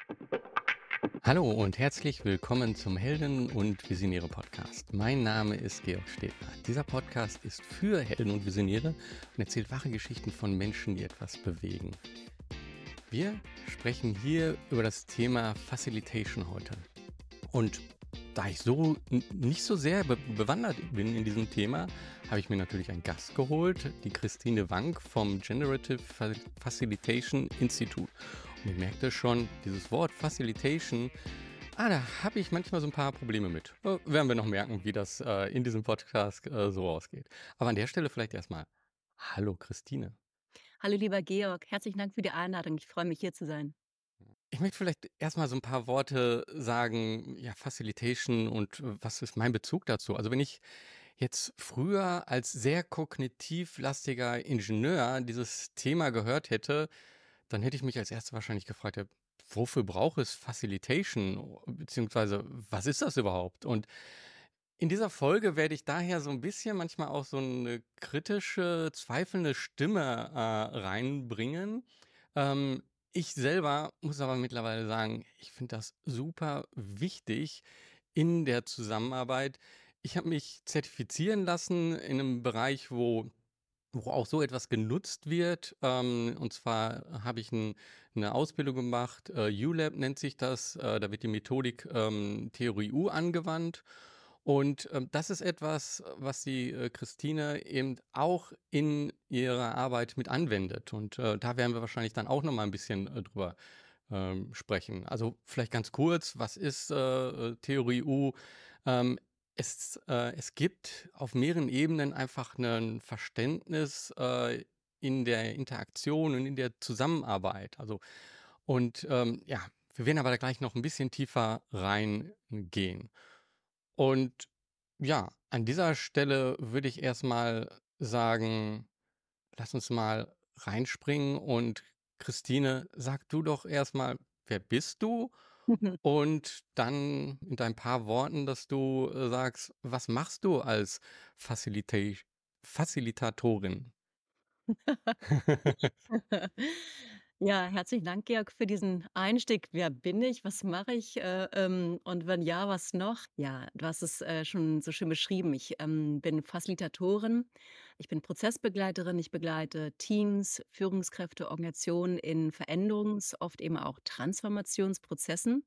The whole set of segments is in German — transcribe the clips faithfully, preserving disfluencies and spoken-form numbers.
Hallo und herzlich willkommen zum Helden und Visionäre Podcast. Mein Name ist Georg Stebler. Dieser Podcast ist für Helden und Visionäre und erzählt wahre Geschichten von Menschen, die etwas bewegen. Wir sprechen hier über das Thema Facilitation heute. Und da ich so n- nicht so sehr be bewandert bin in diesem Thema, habe ich mir natürlich einen Gast geholt, die Christine Wank vom Generative Fa- Facilitation Institute. Und ich merkte schon, dieses Wort Facilitation, ah, da habe ich manchmal so ein paar Probleme mit. Äh, werden wir noch merken, wie das äh, in diesem Podcast äh, so ausgeht. Aber an der Stelle vielleicht erstmal, hallo Christine. Hallo lieber Georg, herzlichen Dank für die Einladung. Ich freue mich, hier zu sein. Ich möchte vielleicht erst mal so ein paar Worte sagen, ja, Facilitation und, äh, was ist mein Bezug dazu? Also, wenn ich jetzt früher als sehr kognitivlastiger Ingenieur dieses Thema gehört hätte, dann hätte ich mich als Erstes wahrscheinlich gefragt: „Ja, wofür braucht es Facilitation, beziehungsweise was ist das überhaupt?“ Und in dieser Folge werde ich daher so ein bisschen manchmal auch so eine kritische, zweifelnde Stimme, äh, reinbringen. Ähm, Ich selber muss aber mittlerweile sagen, ich finde das super wichtig in der Zusammenarbeit. Ich habe mich zertifizieren lassen in einem Bereich, wo wo auch so etwas genutzt wird. Ähm, und zwar habe ich 'n 'ne Ausbildung gemacht, äh, U Lab nennt sich das. Äh, da wird die Methodik, ähm, Theorie U angewandt. Und, ähm, das ist etwas, was die, äh, Christine eben auch in ihrer Arbeit mit anwendet. Und, äh, da werden wir wahrscheinlich dann auch noch mal 'n bisschen, äh, drüber, ähm, sprechen. Also, vielleicht ganz kurz, was ist, äh, äh, Theorie U? Ähm, es äh, es gibt auf mehreren Ebenen einfach ein Verständnis, äh, in der Interaktion und in der Zusammenarbeit. Also und, ähm, ja, wir werden aber da gleich noch ein bisschen tiefer reingehen. Und ja, an dieser Stelle würde ich erst mal sagen, lass uns mal reinspringen und Christine, sag du doch erst mal, wer bist du? Und dann in dein paar Worten, dass du, äh, sagst, was machst du als Facilita Facilitatorin? Ja, herzlichen Dank, Georg, für diesen Einstieg. Wer bin ich? Was mache ich? Äh, ähm, und wenn ja, was noch? Ja, du hast es äh, schon so schön beschrieben. Ich ähm, bin Facilitatorin. Ich bin Prozessbegleiterin. Ich begleite Teams, Führungskräfte, Organisationen in Veränderungs-, oft eben auch Transformationsprozessen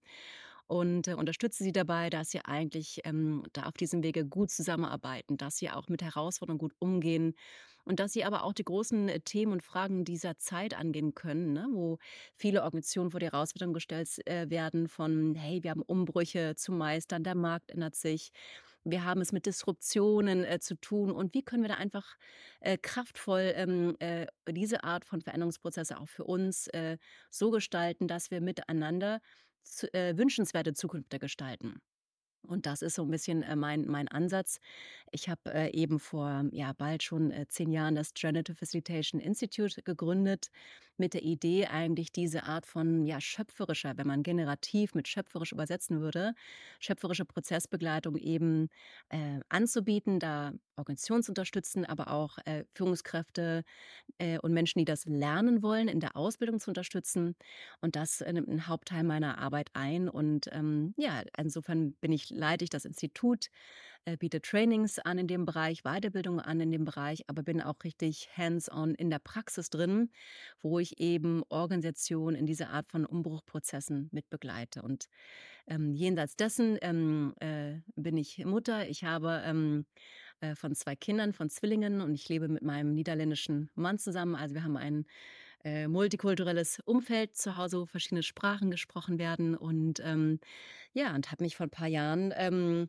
und äh, unterstütze sie dabei, dass sie eigentlich ähm, da auf diesem Wege gut zusammenarbeiten, dass sie auch mit Herausforderungen gut umgehen und dass sie aber auch die großen äh, Themen und Fragen dieser Zeit angehen können, ne, wo viele Organisationen vor die Herausforderung gestellt äh, werden von, hey, wir haben Umbrüche zu meistern, der Markt ändert sich, wir haben es mit Disruptionen äh, zu tun und wie können wir da einfach äh, kraftvoll ähm, äh, diese Art von Veränderungsprozesse auch für uns äh, so gestalten, dass wir miteinander zu, äh, wünschenswerte Zukünfte gestalten. Und das ist so ein bisschen äh, mein mein Ansatz. Ich habe äh, eben vor, ja, bald schon äh, zehn Jahren das Generative Facilitation Institute gegründet, mit der Idee eigentlich diese Art von, ja, schöpferischer, wenn man generativ mit schöpferisch übersetzen würde, schöpferische Prozessbegleitung eben äh, anzubieten, da Organisationen zu unterstützen, aber auch äh, Führungskräfte äh, und Menschen, die das lernen wollen, in der Ausbildung zu unterstützen. Und das äh, nimmt 'n Hauptteil meiner Arbeit ein. Und ähm, ja, insofern bin ich leite ich das Institut, äh, biete Trainings an in dem Bereich, Weiterbildung an in dem Bereich, aber bin auch richtig hands-on in der Praxis drin, wo ich eben Organisationen in dieser Art von Umbruchprozessen mit begleite. Und ähm, jenseits dessen ähm, äh, bin ich Mutter. Ich habe ähm, äh, von zwei Kindern, von Zwillingen, und ich lebe mit meinem niederländischen Mann zusammen. Also wir haben ein äh, multikulturelles Umfeld zu Hause, wo verschiedene Sprachen gesprochen werden. Und ähm, ja, und habe mich vor ein paar Jahren ähm,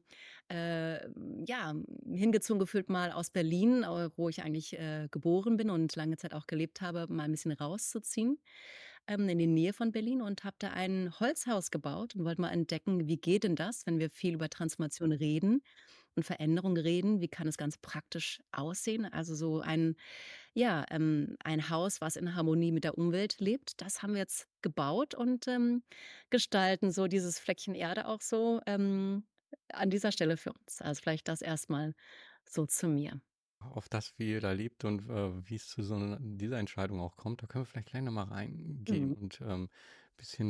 äh, ja, hingezogen gefühlt, mal aus Berlin, äh, wo ich eigentlich äh, geboren bin und lange Zeit auch gelebt habe, mal ein bisschen rauszuziehen ähm, in die Nähe von Berlin und habe da ein Holzhaus gebaut und wollte mal entdecken, wie geht denn das, wenn wir viel über Transformation reden und Veränderung reden? Wie kann es ganz praktisch aussehen? Also so ein, ja, ähm, ein Haus, was in Harmonie mit der Umwelt lebt. Das haben wir jetzt gebaut und ähm, gestalten so dieses Fleckchen Erde auch so ähm, an dieser Stelle für uns. Also vielleicht das erstmal so zu mir. Auf das, wie ihr da lebt und, äh, wie es zu so 'ner dieser Entscheidung auch kommt, da können wir vielleicht gleich noch mal reingehen Mhm. und, ähm, bisschen,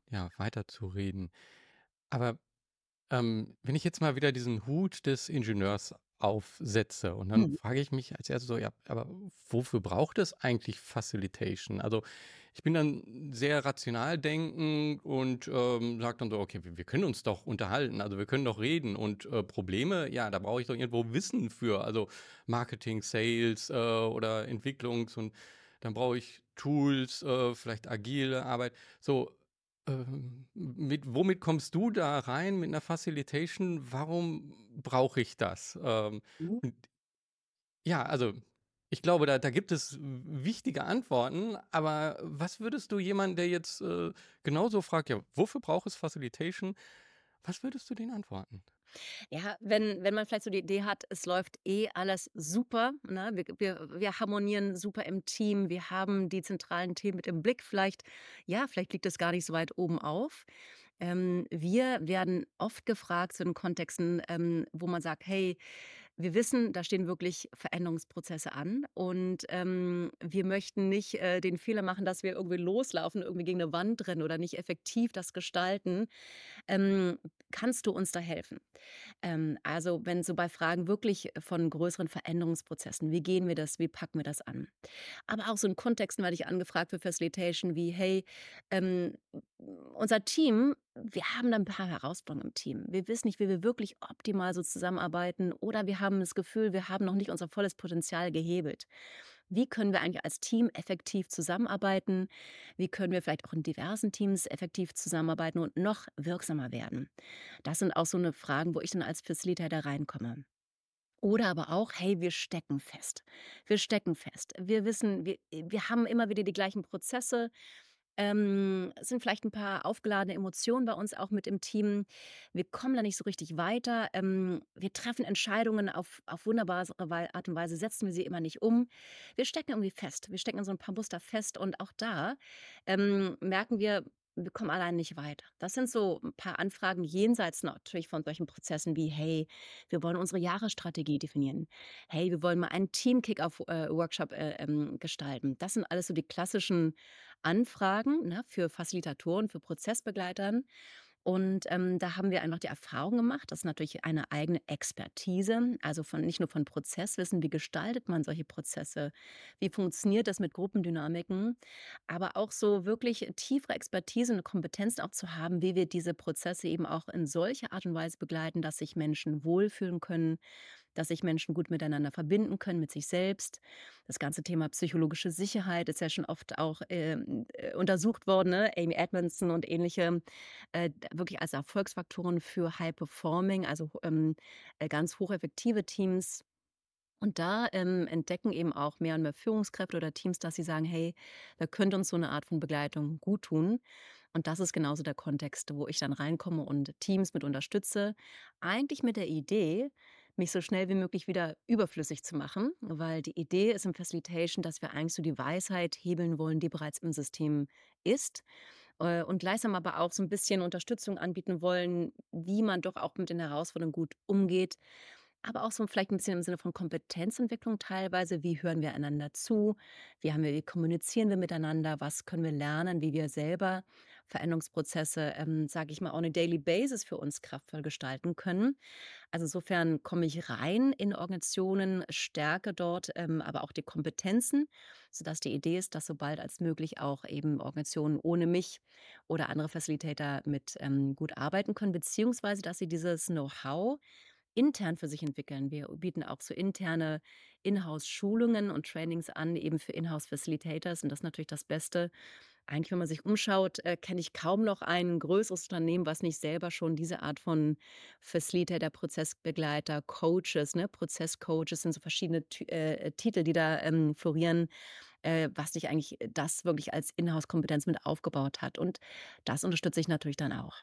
ja, weiterzureden. Aber Ähm, wenn ich jetzt mal wieder diesen Hut des Ingenieurs aufsetze und dann Mhm. frage ich mich als Erstes so: „Ja, aber wofür braucht es eigentlich Facilitation?“ Also, ich bin dann sehr rational denkend und, ähm, sage dann so: „Okay, wir wir können uns doch unterhalten, also, wir können doch reden und, äh, Probleme, ja, da brauche ich doch irgendwo Wissen für, also, Marketing, Sales, äh, oder Entwicklungs und dann brauche ich Tools, äh, vielleicht agile Arbeit.“ So, ähm, mit womit kommst du da rein mit 'ner Facilitation? Warum brauche ich das? Ähm, Mhm. und ja, also, ich glaube, da da gibt es w wichtige Antworten, aber was würdest du jemanden, der jetzt, äh, genauso fragt: „Ja, wofür braucht es Facilitation?“ Was würdest du denen antworten? Ja, wenn wenn man vielleicht so die Idee hat, es läuft eh alles super, ne? Wir wir wir harmonieren super im Team, wir haben die zentralen Themen mit im Blick. Vielleicht ja, vielleicht liegt es gar nicht so weit oben auf. Ähm, wir werden oft gefragt zu den Kontexten, ähm, wo man sagt: „Hey, wir wissen, da stehen wirklich Veränderungsprozesse an und, ähm, wir möchten nicht, äh, den Fehler machen, dass wir irgendwie loslaufen, irgendwie gegen eine Wand rennen oder nicht effektiv das gestalten. Ähm, kannst du uns da helfen?“ Ähm, also, wenn so bei Fragen wirklich von größeren Veränderungsprozessen, wie gehen wir das, wie packen wir das an? Aber auch so in Kontexten werde ich angefragt für Facilitation wie: „Hey, ähm, unser Team wir haben da ein paar Herausforderungen im Team. Wir wissen nicht, wie wir wirklich optimal so zusammenarbeiten oder wir haben das Gefühl, wir haben noch nicht unser volles Potenzial gehebelt. Wie können wir eigentlich als Team effektiv zusammenarbeiten? Wie können wir vielleicht auch in diversen Teams effektiv zusammenarbeiten und noch wirksamer werden?“ Das sind auch so 'ne Fragen, wo ich dann als Facilitator reinkomme. Oder aber auch: „Hey, wir stecken fest. Wir stecken fest. Wir wissen, wir wir haben immer wieder die gleichen Prozesse, ähm, es sind vielleicht ein paar aufgeladene Emotionen bei uns auch mit im Team. Wir kommen da nicht so richtig weiter. Ähm, wir treffen Entscheidungen auf auf wunderbare Wei Art und Weise, setzen wir sie immer nicht um. Wir stecken irgendwie fest. Wir stecken in so ein paar Muster fest und auch da, ähm, merken wir, wir kommen allein nicht weiter. Das sind so ein paar Anfragen jenseits natürlich von solchen Prozessen wie: „Hey, wir wollen unsere Jahresstrategie definieren. Hey, wir wollen mal einen Team-Kick-Off, äh, Workshop, äh, ähm, gestalten.“ Das sind alles so die klassischen Anfragen, ne, für Facilitatoren, für Prozessbegleitern. Und, ähm, da haben wir einfach die Erfahrung gemacht, das ist natürlich eine eigene Expertise, also von nicht nur von Prozesswissen, wie gestaltet man solche Prozesse, wie funktioniert das mit Gruppendynamiken, aber auch so wirklich tiefere Expertise und Kompetenzen auch zu haben, wie wir diese Prozesse eben auch in solcher Art und Weise begleiten, dass sich Menschen wohlfühlen können, dass sich Menschen gut miteinander verbinden können, mit sich selbst. Das ganze Thema psychologische Sicherheit ist ja schon oft auch, ähm, äh, untersucht worden, ne? Amy Edmondson und ähnliche, äh, d wirklich als Erfolgsfaktoren für High Performing, also, ähm, äh, ganz hocheffektive Teams. Und da, ähm, entdecken eben auch mehr und mehr Führungskräfte oder Teams, dass sie sagen: „Hey, da könnte uns so eine Art von Begleitung gut tun. Und das ist genauso der Kontext, wo ich dann reinkomme und Teams mit unterstütze. Eigentlich mit der Idee, mich so schnell wie möglich wieder überflüssig zu machen, weil die Idee ist im Facilitation, dass wir eigentlich so die Weisheit hebeln wollen, die bereits im System ist, äh, und gleichsam aber auch so ein bisschen Unterstützung anbieten wollen, wie man doch auch mit den Herausforderungen gut umgeht, aber auch so vielleicht ein bisschen im Sinne von Kompetenzentwicklung teilweise. Wie hören wir einander zu? Wie haben wir wie kommunizieren wir miteinander? Was können wir lernen, wie wir selber Veränderungsprozesse, ähm, sage ich mal, on a daily basis für uns kraftvoll gestalten können? Also, insofern komme ich rein in Organisationen, stärke dort, ähm, aber auch die Kompetenzen, sodass die Idee ist, dass so bald als möglich auch eben Organisationen ohne mich oder andere Facilitator mit, ähm, gut arbeiten können, beziehungsweise dass sie dieses Know-how intern für sich entwickeln. Wir bieten auch so interne Inhouse-Schulungen und Trainings an, eben für Inhouse-Facilitators und das ist natürlich das Beste. Eigentlich, wenn man sich umschaut, äh, kenne ich kaum noch ein größeres Unternehmen, was nicht selber schon diese Art von Facilitator, Prozessbegleiter, Coaches, ne, Prozesscoaches sind so verschiedene Ty äh, Titel, die da, ähm, florieren, äh, was sich eigentlich das wirklich als Inhouse-Kompetenz mit aufgebaut hat und das unterstütze ich natürlich dann auch.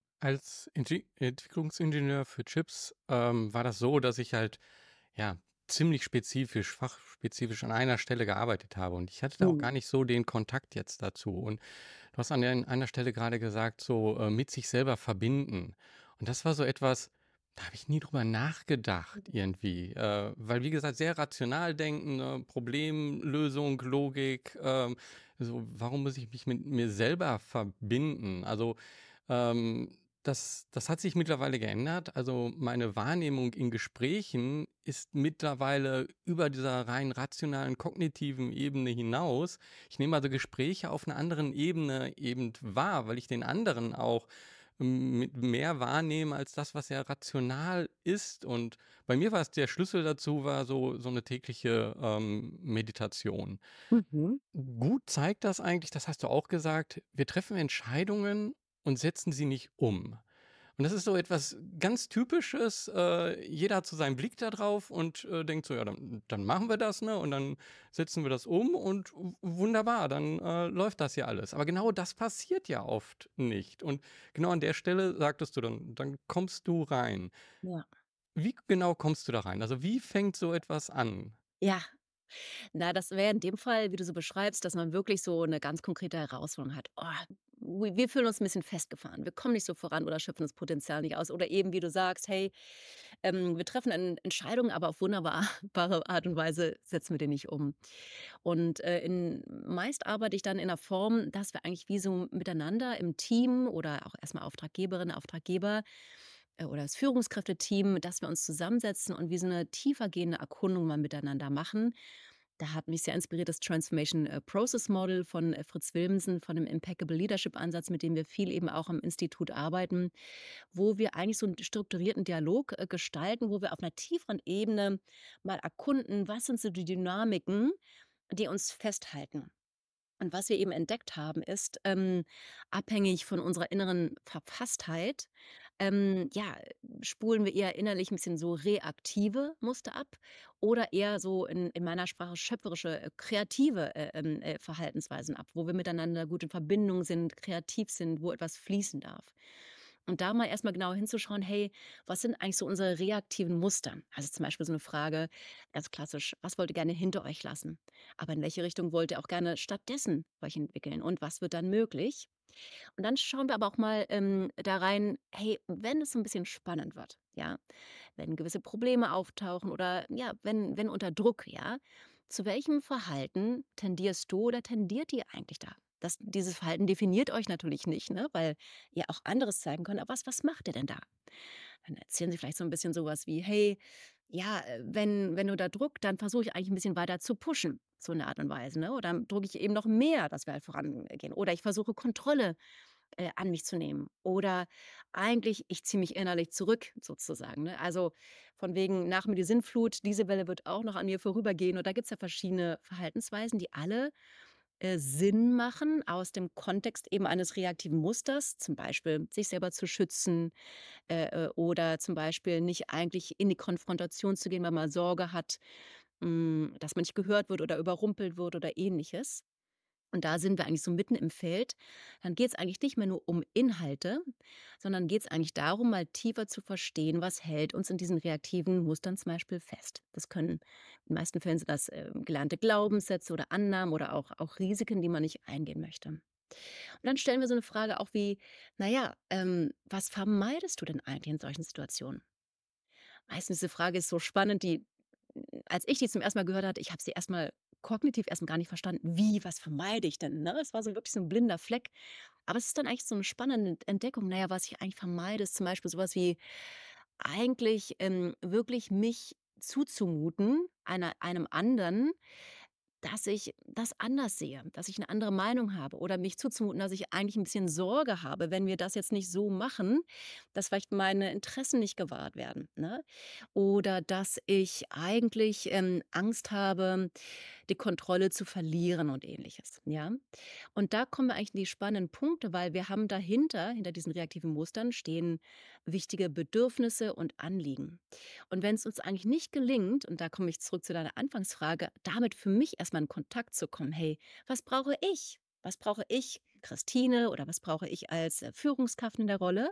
Als Entwi Entwicklungsingenieur für Chips, ähm, war das so, dass ich halt, ja, ziemlich spezifisch fachspezifisch an einer Stelle gearbeitet habe und ich hatte da auch Mhm. gar nicht so den Kontakt jetzt dazu. Und du hast an der einer Stelle gerade gesagt, so, äh, mit sich selber verbinden. Und das war so etwas, Da habe ich nie drüber nachgedacht irgendwie, äh, weil wie gesagt, sehr rational denken, ne, Problemlösung, Logik, ähm, so warum muss ich mich mit mir selber verbinden? Also, ähm, das das hat sich mittlerweile geändert. Also, meine Wahrnehmung in Gesprächen ist mittlerweile über dieser rein rationalen, kognitiven Ebene hinaus. Ich nehme also Gespräche auf einer anderen Ebene eben wahr, weil ich den anderen auch m mit mehr wahrnehmen als das, was ja rational ist. Und bei mir war es der Schlüssel dazu war so so 'ne tägliche, ähm, Meditation. Mhm. Gut zeigt das eigentlich, das hast du auch gesagt, wir treffen Entscheidungen und setzen sie nicht um. Und das ist so etwas ganz Typisches. Äh, jeder hat so seinen Blick da drauf und, äh, denkt so: „Ja, dann dann machen wir das, ne, und dann setzen wir das um und w wunderbar, dann, äh, läuft das ja alles.“ Aber genau das passiert ja oft nicht. Und genau an der Stelle sagtest du dann dann kommst du rein. Ja. Wie genau kommst du da rein? Also, wie fängt so etwas an? Ja, na, das wäre in dem Fall, wie du so beschreibst, dass man wirklich so 'ne ganz konkrete Herausforderung hat. Oh, wi wir fühlen uns 'n bisschen festgefahren. Wir kommen nicht so voran oder schöpfen das Potenzial nicht aus. Oder eben, wie du sagst: „Hey, ähm, wir treffen En Entscheidungen, aber auf wunderbar bare Art und Weise setzen wir die nicht um.“ Und, äh, in meist arbeite ich dann in 'ner Form, dass wir eigentlich wie so miteinander im Team oder auch erst mal Auftraggeberin, Auftraggeber, äh, oder das Führungskräfteteam, dass wir uns zusammensetzen und wie so 'ne tiefergehende Erkundung mal miteinander machen. Da hat mich sehr inspiriert das Transformation, äh, Process Model von, äh, Fritz Wilmsen, von dem Impeccable Leadership Ansatz, mit dem wir viel eben auch am Institut arbeiten, wo wir eigentlich so 'n strukturierten Dialog, äh, gestalten, wo wir auf 'ner tieferen Ebene mal erkunden, was sind so die Dynamiken, die uns festhalten. Und was wir eben entdeckt haben, ist, ähm, abhängig von unserer inneren Verfasstheit, ähm, ja, spulen wir eher innerlich 'n bisschen so reaktive Muster ab oder eher so in in meiner Sprache schöpferische, äh, kreative, äh, ähm, äh, Verhaltensweisen ab, wo wir miteinander gut in Verbindung sind, kreativ sind, wo etwas fließen darf. Und da mal erst mal genau hinzuschauen: „Hey, was sind eigentlich so unsere reaktiven Muster?“ Also, zum Beispiel so 'ne Frage, ganz klassisch: „Was wollt ihr gerne hinter euch lassen? Aber in welche Richtung wollt ihr auch gerne stattdessen euch entwickeln und was wird dann möglich?“ Und dann schauen wir aber auch mal, ähm, da rein: „Hey, wenn es so 'n bisschen spannend wird, ja, wenn gewisse Probleme auftauchen oder, ja, wenn wenn unter Druck, ja, zu welchem Verhalten tendierst du oder tendiert ihr eigentlich da?“ Das dieses Verhalten definiert euch natürlich nicht, ne, weil ihr auch anderes zeigen könnt, aber was was macht ihr denn da? Dann erzählen sie vielleicht so 'n bisschen so was wie: „Hey, ja, äh, wenn wenn unter Druck, dann versuche ich eigentlich 'n bisschen weiter zu pushen“, so in der Art und Weise, ne? Oder dann drücke ich eben noch mehr, dass wir halt vorangehen. Oder ich versuche Kontrolle, äh, an mich zu nehmen. Oder eigentlich, ich ziehe mich innerlich zurück sozusagen, ne? Also, von wegen: „Nach mir die Sintflut, diese Welle wird auch noch an mir vorübergehen.“ Und da gibt's ja verschiedene Verhaltensweisen, die alle, äh, Sinn machen aus dem Kontext eben eines reaktiven Musters, zum Beispiel sich selber zu schützen, äh, äh, oder zum Beispiel nicht eigentlich in die Konfrontation zu gehen, weil man Sorge hat, hm, dass man nicht gehört wird oder überrumpelt wird oder Ähnliches. Und da sind wir eigentlich so mitten im Feld. Dann geht's eigentlich nicht mehr nur um Inhalte, sondern geht's eigentlich darum, mal tiefer zu verstehen, was hält uns in diesen reaktiven Mustern zum Beispiel fest. Das können in den meisten Fällen sind das, ähm, gelernte Glaubenssätze oder Annahmen oder auch auch Risiken, die man nicht eingehen möchte. Und dann stellen wir so 'ne Frage auch wie: „Na ja, ähm, was vermeidest du denn eigentlich in solchen Situationen?“ Meistens diese Frage ist so spannend, die als ich die zum ersten Mal gehört hatte, ich habe sie erst mal kognitiv erst mal gar nicht verstanden. Wie, was vermeide ich denn, ne? Es war so wirklich so 'n blinder Fleck. Aber es ist dann eigentlich so 'ne spannende Entdeckung. Na ja, was ich eigentlich vermeide, ist zum Beispiel so was wie eigentlich, ähm, wirklich mich zuzumuten einer einem anderen, dass ich das anders sehe, dass ich 'ne andere Meinung habe oder mich zuzumuten, dass ich eigentlich 'n bisschen Sorge habe, wenn wir das jetzt nicht so machen, dass vielleicht meine Interessen nicht gewahrt werden, ne? Oder dass ich eigentlich, ähm, Angst habe, die Kontrolle zu verlieren und Ähnliches, ja? Und da kommen wir eigentlich in die spannenden Punkte, weil wir haben dahinter hinter diesen reaktiven Mustern stehen wichtige Bedürfnisse und Anliegen. Und wenn's uns eigentlich nicht gelingt, und da komme ich zurück zu deiner Anfangsfrage, damit für mich erst mal in Kontakt zu kommen: „Hey, was brauche ich? Was brauche ich, Christine, oder was brauche ich als, äh, Führungskraft in der Rolle?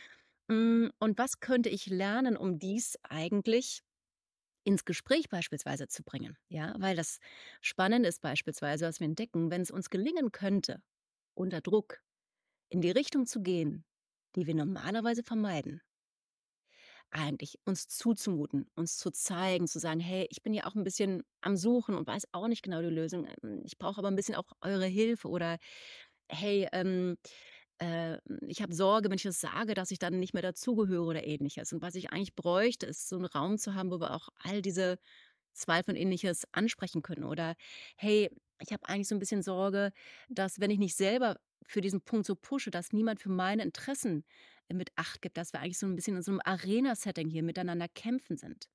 Hm, und was könnte ich lernen, um dies eigentlich ins Gespräch beispielsweise zu bringen?“ Ja, weil das Spannende ist beispielsweise, was wir entdecken, wenn's uns gelingen könnte, unter Druck in die Richtung zu gehen, die wir normalerweise vermeiden eigentlich, uns zuzumuten, uns zu zeigen, zu sagen: „Hey, ich bin ja auch ein bisschen am Suchen und weiß auch nicht genau die Lösung. Ähm, ich brauche aber ein bisschen auch eure Hilfe“, oder „Hey, ähm, äh, ich habe Sorge, wenn ich das sage, dass ich dann nicht mehr dazugehöre“ oder Ähnliches. Und was ich eigentlich bräuchte, ist so 'n Raum zu haben, wo wir auch all diese Zweifel und Ähnliches ansprechen können. Oder: „Hey, ich habe eigentlich so ein bisschen Sorge, dass, wenn ich nicht selber für diesen Punkt so pushe, dass niemand für meine Interessen, äh, mit Acht gibt, dass wir eigentlich so ein bisschen in so einem Arena-Setting hier miteinander kämpfen sind.“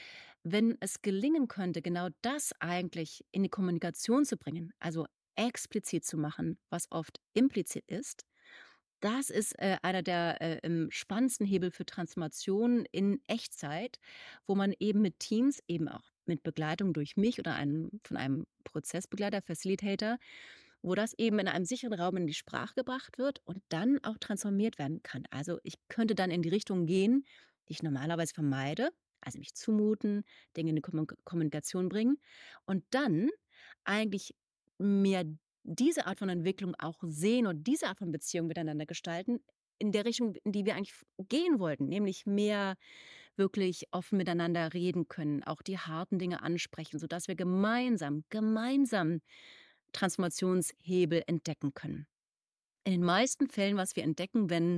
Wenn es gelingen könnte, genau das eigentlich in die Kommunikation zu bringen, also explizit zu machen, was oft implizit ist, das ist, äh, einer der, äh, ähm, spannendsten Hebel für Transformation in Echtzeit, wo man eben mit Teams, eben auch mit Begleitung durch mich oder einem von einem Prozessbegleiter, Facilitator, wo das eben in einem sicheren Raum in die Sprache gebracht wird und dann auch transformiert werden kann. Also, ich könnte dann in die Richtung gehen, die ich normalerweise vermeide, also mich zumuten, Dinge in die Kommu Kommunikation bringen und dann eigentlich mehr diese Art von Entwicklung auch sehen und diese Art von Beziehung miteinander gestalten in der Richtung, in die wir eigentlich f gehen wollten, nämlich mehr wirklich offen miteinander reden können, auch die harten Dinge ansprechen, sodass wir gemeinsam gemeinsam Transformationshebel entdecken können. In den meisten Fällen, was wir entdecken, wenn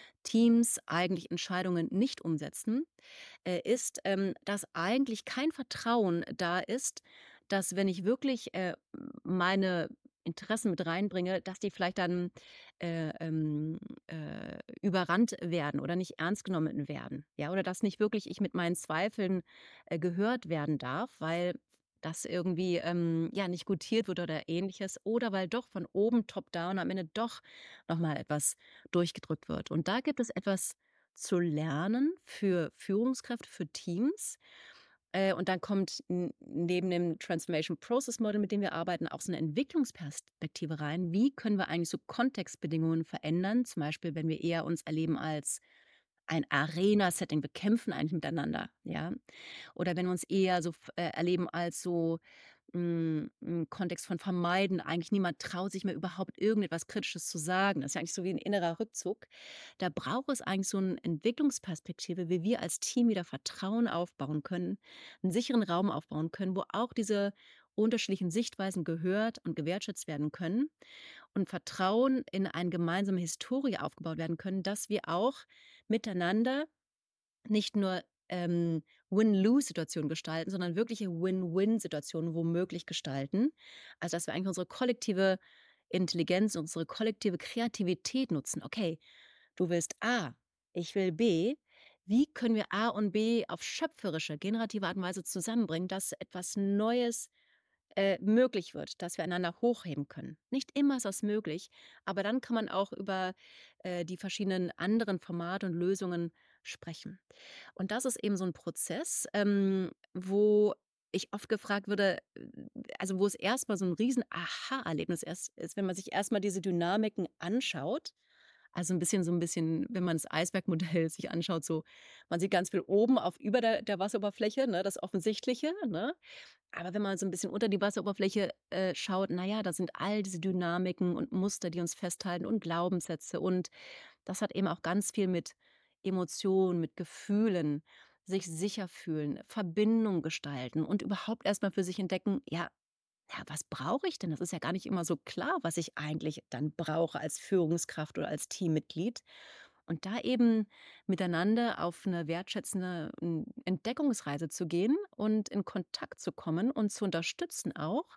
Teams eigentlich Entscheidungen nicht umsetzen, äh, ist, ähm, dass eigentlich kein Vertrauen da ist, dass, wenn ich wirklich, äh, meine Interessen mit reinbringe, dass die vielleicht dann, äh, ähm, äh, überrannt werden oder nicht ernst genommen werden, ja? Oder dass nicht wirklich ich mit meinen Zweifeln, äh, gehört werden darf, weil das irgendwie, ähm, ja, nicht gutiert wird oder Ähnliches, oder weil doch von oben top down am Ende doch noch mal etwas durchgedrückt wird. Und da gibt es etwas zu lernen für Führungskräfte, für Teams. Äh, und dann kommt n neben dem Transformation Process Model, mit dem wir arbeiten, auch so eine Entwicklungsperspektive rein. Wie können wir eigentlich so Kontextbedingungen verändern? Zum Beispiel, wenn wir eher uns erleben als ein Arena-Setting. Wir kämpfen eigentlich miteinander, ja? Oder wenn wir uns eher so f äh, erleben als so hm, 'n Kontext von Vermeiden. Eigentlich niemand traut sich mehr überhaupt irgendetwas Kritisches zu sagen. Das ist ja eigentlich so wie ein innerer Rückzug. Da braucht es eigentlich so 'n Entwicklungsperspektive, wie wir als Team wieder Vertrauen aufbauen können, einen sicheren Raum aufbauen können, wo auch diese unterschiedlichen Sichtweisen gehört und gewertschätzt werden können und Vertrauen in eine gemeinsame Historie aufgebaut werden können, dass wir auch miteinander nicht nur, ähm, Win-Lose-Situationen gestalten, sondern wirkliche Win-Win-Situationen womöglich gestalten. Also, dass wir eigentlich unsere kollektive Intelligenz, unsere kollektive Kreativität nutzen. Okay, du willst A, ich will B. Wie können wir A und B auf schöpferische, generative Art und Weise zusammenbringen, dass etwas Neues äh, möglich wird, dass wir einander hochheben können. Nicht immer ist das möglich, aber dann kann man auch über, äh, die verschiedenen anderen Formate und Lösungen sprechen. Und das ist eben so ein Prozess, ähm, wo ich oft gefragt würde, äh, also, wo es erst mal so ein riesen Aha-Erlebnis erst ist, wenn man sich erst mal diese Dynamiken anschaut. Also, ein bisschen so ein bisschen, wenn man das Eisbergmodell sich anschaut, so man sieht ganz viel oben auf über der der Wasseroberfläche, ne, das Offensichtliche, ne? Aber wenn man so ein bisschen unter die Wasseroberfläche, äh, schaut, na ja, da sind all diese Dynamiken und Muster, die uns festhalten, und Glaubenssätze. Und das hat eben auch ganz viel mit Emotionen, mit Gefühlen, sich sicher fühlen, Verbindung gestalten und überhaupt erst mal für sich entdecken: „Ja, ja, was brauche ich denn?“ Das ist ja gar nicht immer so klar, was ich eigentlich dann brauche als Führungskraft oder als Teammitglied. Und da eben miteinander auf eine wertschätzende, hm, Entdeckungsreise zu gehen und in Kontakt zu kommen und zu unterstützen auch,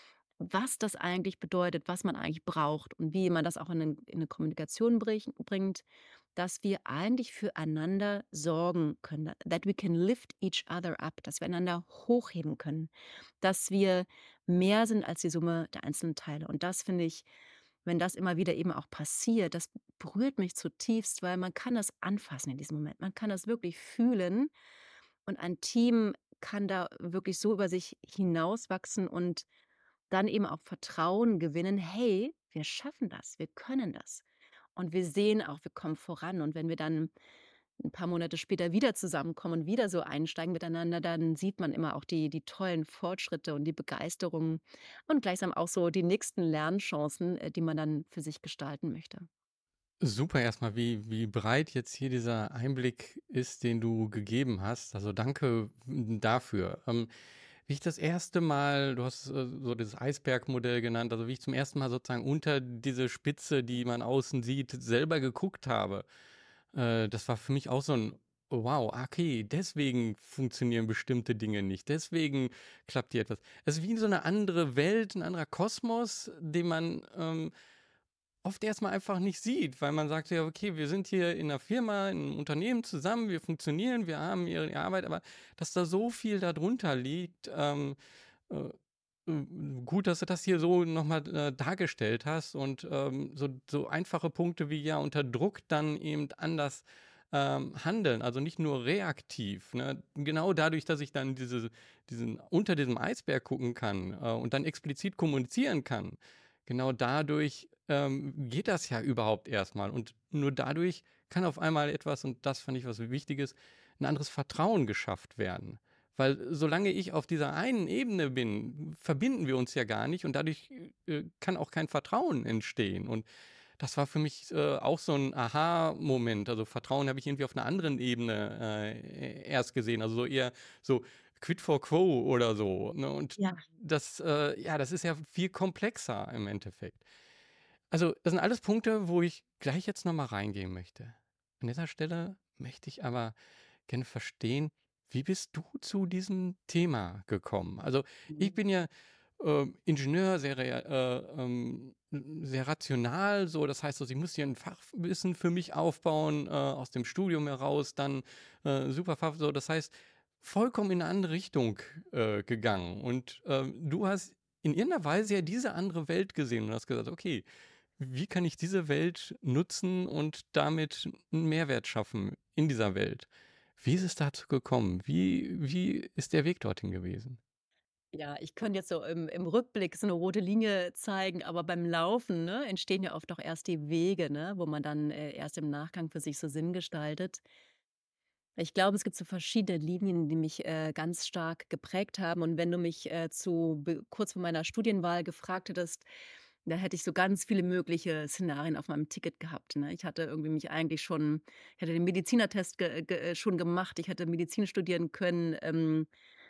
was das eigentlich bedeutet, was man eigentlich braucht und wie man das auch in 'nen in 'ne Kommunikation brich bringt, dass wir eigentlich füreinander sorgen können, that we can lift each other up, dass wir einander hochheben können, dass wir mehr sind als die Summe der einzelnen Teile. Und das finde ich, wenn das immer wieder eben auch passiert, das berührt mich zutiefst, weil man kann das anfassen in diesem Moment. Man kann das wirklich fühlen und ein Team kann da wirklich so über sich hinauswachsen und dann eben auch Vertrauen gewinnen: „Hey, wir schaffen das, wir können das.“ Und wir sehen auch, wir kommen voran. Und wenn wir dann ein paar Monate später wieder zusammenkommen und wieder so einsteigen miteinander, dann sieht man immer auch die die tollen Fortschritte und die Begeisterung und gleichsam auch so die nächsten Lernchancen, äh, die man dann für sich gestalten möchte. Super erstmal, wie wie breit jetzt hier dieser Einblick ist, den du gegeben hast. Also, danke, hm, dafür. Ähm, wie ich das erste Mal du hast, äh, so dieses Eisbergmodell genannt, also, wie ich zum ersten Mal sozusagen unter diese Spitze, die man außen sieht, selber geguckt habe, äh, das war für mich auch so ein: „Oh wow, ah, okay, deswegen funktionieren bestimmte Dinge nicht. Deswegen klappt hier etwas.“ Es ist wie so eine andere Welt, ein anderer Kosmos, den man, ähm oft erst mal einfach nicht sieht, weil man sagt ja: „Okay, wir sind hier in 'ner Firma, in 'nem Unternehmen zusammen, wir funktionieren, wir haben ihre die Arbeit“, aber dass da so viel da drunter liegt, ähm, äh, hm, gut, dass du das hier so noch mal, äh, dargestellt hast und, ähm, so so einfache Punkte wie, ja, unter Druck dann eben anders, ähm, handeln, also nicht nur reaktiv, ne? Genau dadurch, dass ich dann diese diesen unter diesem Eisberg gucken kann, äh, und dann explizit kommunizieren kann, genau dadurch, ähm, geht das ja überhaupt erst mal und nur dadurch kann auf einmal etwas und das fand ich was Wichtiges, 'n anderes Vertrauen geschafft werden. Weil solange ich auf dieser einen Ebene bin, verbinden wir uns ja gar nicht und dadurch, äh, kann auch kein Vertrauen entstehen. Und das war für mich, äh, auch so 'n Aha-Moment. Also, Vertrauen habe ich irgendwie auf 'ner anderen Ebene, äh, erst gesehen, also so eher so Quid pro quo oder so, ne? Und Ja. das, äh ja, das ist ja viel komplexer im Endeffekt. Also, das sind alles Punkte, wo ich gleich jetzt noch mal reingehen möchte. An dieser Stelle möchte ich aber gerne verstehen, wie bist du zu diesem Thema gekommen? Also, ich bin ja, ähm, Ingenieur, sehr rea äh, ähm, sehr rational, so. Das heißt also, ich muss hier ein Fachwissen für mich aufbauen, äh, aus dem Studium heraus, dann, äh, super Fach so. Das heißt, vollkommen in eine andere Richtung, äh, gegangen. Und, ähm, du hast in irgendeiner Weise ja diese andere Welt gesehen und hast gesagt: „Okay, wie kann ich diese Welt nutzen und damit 'n Mehrwert schaffen in dieser Welt?“ Wie ist es dazu gekommen? Wie wie ist der Weg dorthin gewesen? Ja, ich könnte jetzt so im im Rückblick so 'ne rote Linie zeigen, aber beim Laufen, ne, entstehen ja oft auch erst die Wege, ne, wo man dann, äh, erst im Nachgang für sich so Sinn gestaltet. Ich glaube, es gibt so verschiedene Linien, die mich, äh, ganz stark geprägt haben. Und wenn du mich, äh, zu be kurz vor meiner Studienwahl gefragt hättest, da hätte ich so ganz viele mögliche Szenarien auf meinem Ticket gehabt, ne? Ich hatte irgendwie mich eigentlich schon ich hatte den Medizinertest ge ge äh, schon gemacht. Ich hätte Medizin studieren können. Ähm,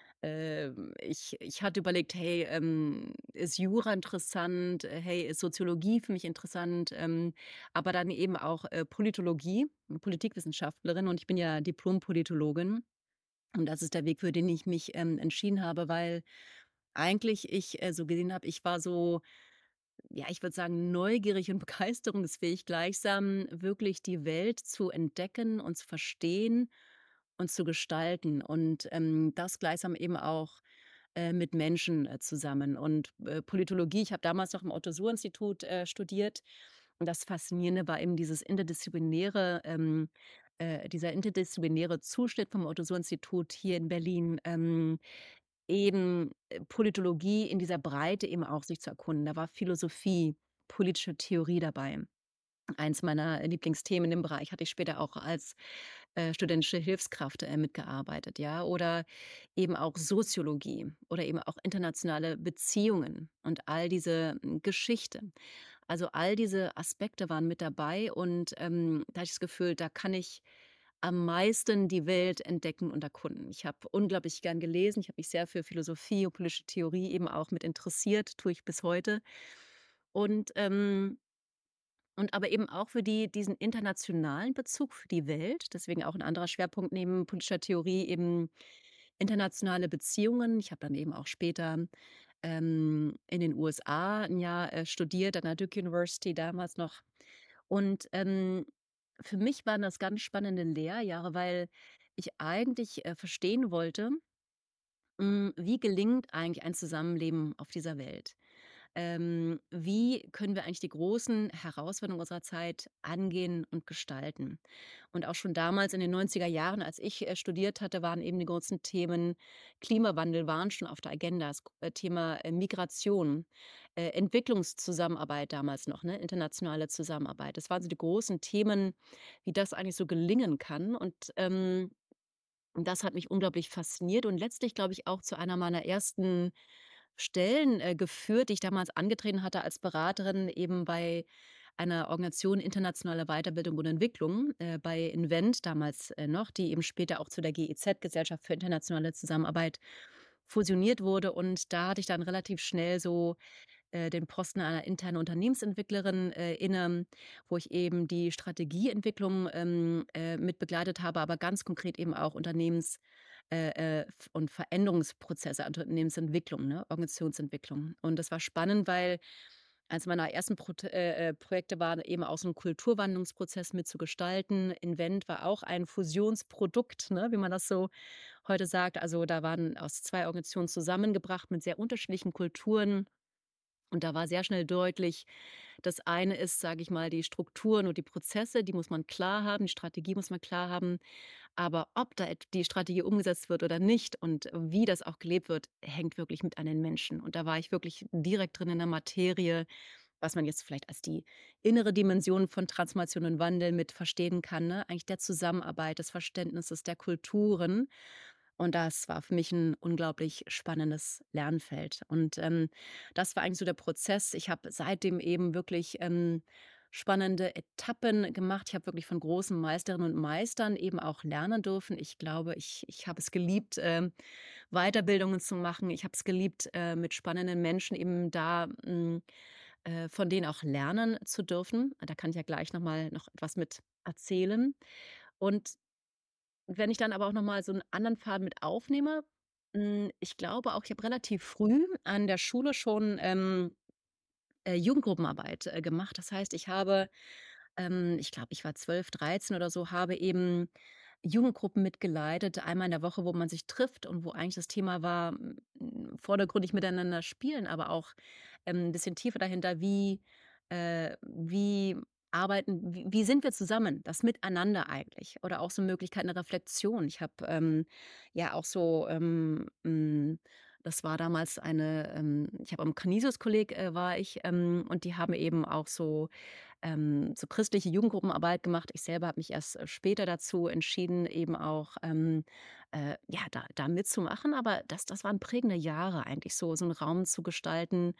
ähm, ich ich hatte überlegt: „Hey, ähm, ist Jura interessant? Äh, hey, ist Soziologie für mich interessant?“ Ähm, aber dann eben auch, äh, Politologie, Politikwissenschaftlerin, und ich bin ja Diplom-Politologin. Und das ist der Weg, für den ich mich, ähm, entschieden habe, weil eigentlich ich, äh, so gesehen habe, ich war so, ja, ich würde sagen, neugierig und begeisterungsfähig gleichsam, wirklich die Welt zu entdecken und zu verstehen und zu gestalten und, ähm, das gleichsam eben auch, äh, mit Menschen, äh, zusammen. Und, äh, Politologie, ich habe damals noch im Otto-Suhr-Institut, äh, studiert, und das Faszinierende war eben dieses interdisziplinäre ähm, äh, dieser interdisziplinäre Zuschnitt vom Otto-Suhr-Institut hier in Berlin, ähm, eben, äh, Politologie in dieser Breite eben auch sich zu erkunden. Da war Philosophie, politische Theorie dabei. Eins meiner Lieblingsthemen in dem Bereich hatte ich später auch als, äh, studentische Hilfskraft, äh, mitgearbeitet, ja, oder eben auch Soziologie oder eben auch internationale Beziehungen und all diese, hm, Geschichte. Also, all diese Aspekte waren mit dabei und, ähm, da hatte ich das Gefühl, da kann ich am meisten die Welt entdecken und erkunden. Ich habe unglaublich gern gelesen. Ich habe mich sehr für Philosophie und politische Theorie eben auch mit interessiert, tue ich bis heute. Und, ähm und aber eben auch für die diesen internationalen Bezug für die Welt, deswegen auch ein anderer Schwerpunkt neben politischer Theorie eben internationale Beziehungen. Ich habe dann eben auch später, ähm, in den U S A ein Jahr, äh, studiert an der Duke University damals noch. Und, ähm, für mich waren das ganz spannende Lehrjahre, weil ich eigentlich, äh, verstehen wollte, hm, wie gelingt eigentlich ein Zusammenleben auf dieser Welt? Ähm, wie können wir eigentlich die großen Herausforderungen unserer Zeit angehen und gestalten? Und auch schon damals in den neunziger Jahren, als ich, äh, studiert hatte, waren eben die großen Themen Klimawandel waren schon auf der Agenda, das äh, Thema, äh, Migration, äh, Entwicklungszusammenarbeit damals noch, ne, internationale Zusammenarbeit. Das waren so die großen Themen, wie das eigentlich so gelingen kann. Und, ähm und das hat mich unglaublich fasziniert und letztlich, glaube ich, auch zu einer meiner ersten Stellen, äh, geführt, die ich damals angetreten hatte als Beraterin eben bei einer Organisation Internationale Weiterbildung und Entwicklung, äh, bei Invent damals, äh, noch, die eben später auch zu der G I Z, Gesellschaft für internationale Zusammenarbeit, fusioniert wurde. Und da hatte ich dann relativ schnell so, äh, den Posten einer internen Unternehmensentwicklerin, äh, inne, wo ich eben die Strategieentwicklung, ähm, äh, mit begleitet habe, aber ganz konkret eben auch Unternehmens äh, äh, F und Veränderungsprozesse, also Unternehmensentwicklung, ne, Organisationsentwicklung. Und das war spannend, weil eins meiner ersten Prot äh, äh, Projekte war eben auch so 'n Kulturwandlungsprozess mit zu gestalten. Invent war auch ein Fusionsprodukt, ne, wie man das so heute sagt. Also, da waren aus zwei Organisationen zusammengebracht mit sehr unterschiedlichen Kulturen. Und da war sehr schnell deutlich, das eine ist, sage ich mal, die Strukturen und die Prozesse, die muss man klar haben, die Strategie muss man klar haben. Aber ob da et die Strategie umgesetzt wird oder nicht und wie das auch gelebt wird, hängt wirklich mit an den Menschen. Und da war ich wirklich direkt drin in der Materie, was man jetzt vielleicht als die innere Dimension von Transformation und Wandel mit verstehen kann, ne? Eigentlich der Zusammenarbeit, des Verständnisses der Kulturen. Und das war für mich ein unglaublich spannendes Lernfeld. Und, ähm, das war eigentlich so der Prozess. Ich habe seitdem eben wirklich, ähm, spannende Etappen gemacht. Ich habe wirklich von großen Meisterinnen und Meistern eben auch lernen dürfen. Ich glaube, ich ich habe es geliebt, ähm, Weiterbildungen zu machen. Ich habe es geliebt, äh, mit spannenden Menschen eben da, hm, äh, von denen auch lernen zu dürfen. Da kann ich ja gleich noch mal noch etwas mit erzählen. Und wenn ich dann aber auch noch mal so 'n anderen Faden mit aufnehme, hm, ich glaube auch, ich habe relativ früh an der Schule schon, ähm, äh, Jugendgruppenarbeit, äh, gemacht. Das heißt, ich habe, ähm ich glaube, ich war zwölf, dreizehn oder so, habe eben Jugendgruppen mitgeleitet, einmal in der Woche, wo man sich trifft und wo eigentlich das Thema war, hm, vordergründig miteinander spielen, aber auch, ähm, 'n bisschen tiefer dahinter, wie äh, wie arbeiten wie wie sind wir zusammen, das Miteinander eigentlich oder auch so Möglichkeiten der Reflexion. Ich habe, ähm, ja auch so, ähm, hm das war damals eine, ähm ich habe am Canisius-Kolleg, äh, war ich, ähm, und die haben eben auch so ähm, so christliche Jugendgruppenarbeit gemacht. Ich selber habe mich erst, äh, später dazu entschieden, eben auch, ähm, äh, ja, da da mitzumachen, aber das das waren prägende Jahre eigentlich so so 'n Raum zu gestalten,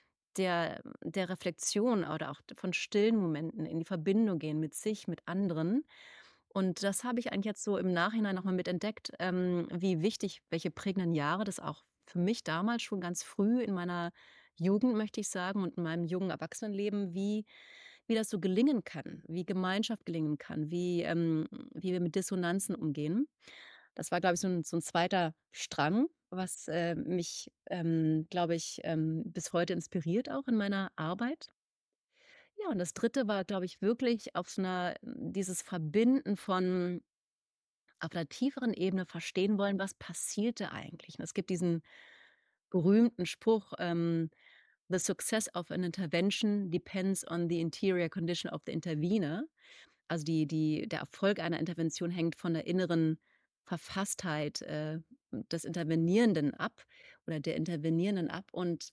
der der Reflexion oder auch von stillen Momenten in die Verbindung gehen mit sich, mit anderen. Und das habe ich eigentlich jetzt so im Nachhinein noch mal mitentdeckt, ähm, wie wichtig welche prägenden Jahre das auch für mich damals schon ganz früh in meiner Jugend, möchte ich sagen, und in meinem jungen Erwachsenenleben, wie wie das so gelingen kann, wie Gemeinschaft gelingen kann, wie, ähm wie wir mit Dissonanzen umgehen. Das war, glaube ich, so 'n so 'n zweiter Strang, was, äh, mich, ähm, glaube ich, ähm, bis heute inspiriert auch in meiner Arbeit. Ja, und das Dritte war, glaube ich, wirklich auf so 'ner dieses Verbinden von auf 'ner tieferen Ebene verstehen wollen, was passierte eigentlich? Und es gibt diesen berühmten Spruch, ähm: „The success of an intervention depends on the interior condition of the intervener." Also, die die der Erfolg einer Intervention hängt von der inneren Verfasstheit, äh, des Intervenierenden ab oder der Intervenierenden ab. Und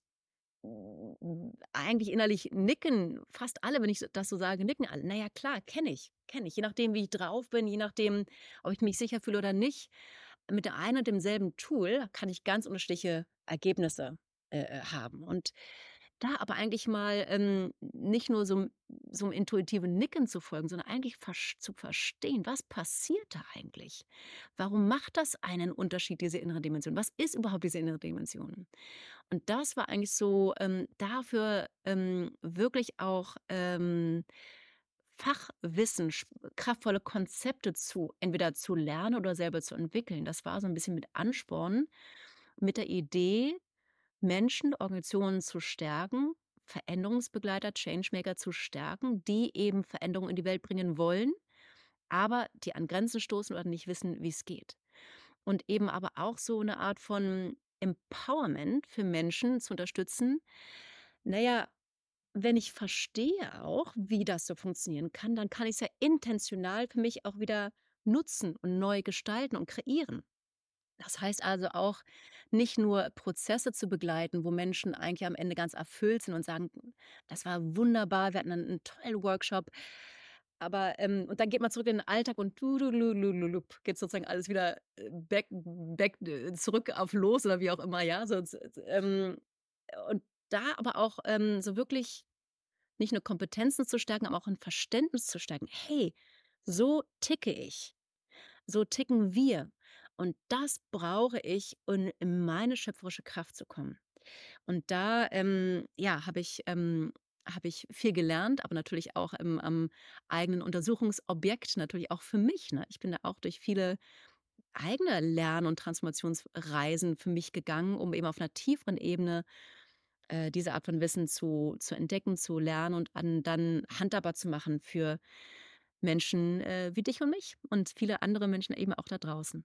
hm, eigentlich innerlich nicken fast alle, wenn ich so das so sage, nicken alle. „Na ja, klar, kenne ich, kenne ich." Je nachdem, wie ich drauf bin, je nachdem, ob ich mich sicher fühle oder nicht. Mit der einen und demselben Tool kann ich ganz unterschiedliche Ergebnisse, äh, äh, haben. Und da aber eigentlich mal, ähm, nicht nur so 'm so 'm intuitiven Nicken zu folgen, sondern eigentlich versch zu verstehen, was passiert da eigentlich? Warum macht das einen Unterschied, diese innere Dimension? Was ist überhaupt diese innere Dimension? Und das war eigentlich so, ähm, dafür, ähm, wirklich auch, ähm, Fachwissen, sch kraftvolle Konzepte zu entweder zu lernen oder selber zu entwickeln. Das war so ein bisschen mit Ansporn, mit der Idee, Menschen, Organisationen zu stärken, Veränderungsbegleiter, Changemaker zu stärken, die eben Veränderungen in die Welt bringen wollen, aber die an Grenzen stoßen oder nicht wissen, wie es geht. Und eben aber auch so eine Art von Empowerment für Menschen zu unterstützen. Na ja, wenn ich verstehe auch, wie das so funktionieren kann, dann kann ich's ja intentional für mich auch wieder nutzen und neu gestalten und kreieren. Das heißt also auch, nicht nur Prozesse zu begleiten, wo Menschen eigentlich am Ende ganz erfüllt sind und sagen: „Das war wunderbar, wir hatten 'nen 'n tollen Workshop." Aber, ähm und dann geht man zurück in den Alltag und dudulululup geht sozusagen alles wieder, äh, back back äh, zurück auf los oder wie auch immer, ja, so z z ähm, und da aber auch, ähm, so wirklich nicht nur Kompetenzen zu stärken, aber auch ein Verständnis zu stärken. Hey, so ticke ich. So ticken wir. Und das brauche ich, um in meine schöpferische Kraft zu kommen. Und da, ähm, ja, habe ich ähm, habe ich viel gelernt, aber natürlich auch im am eigenen Untersuchungsobjekt, natürlich auch für mich, ne? Ich bin da auch durch viele eigene Lern- und Transformationsreisen für mich gegangen, um eben auf einer tieferen Ebene, äh, diese Art von Wissen zu zu entdecken, zu lernen und an dann handhabbar zu machen für Menschen, äh, wie dich und mich und viele andere Menschen eben auch da draußen.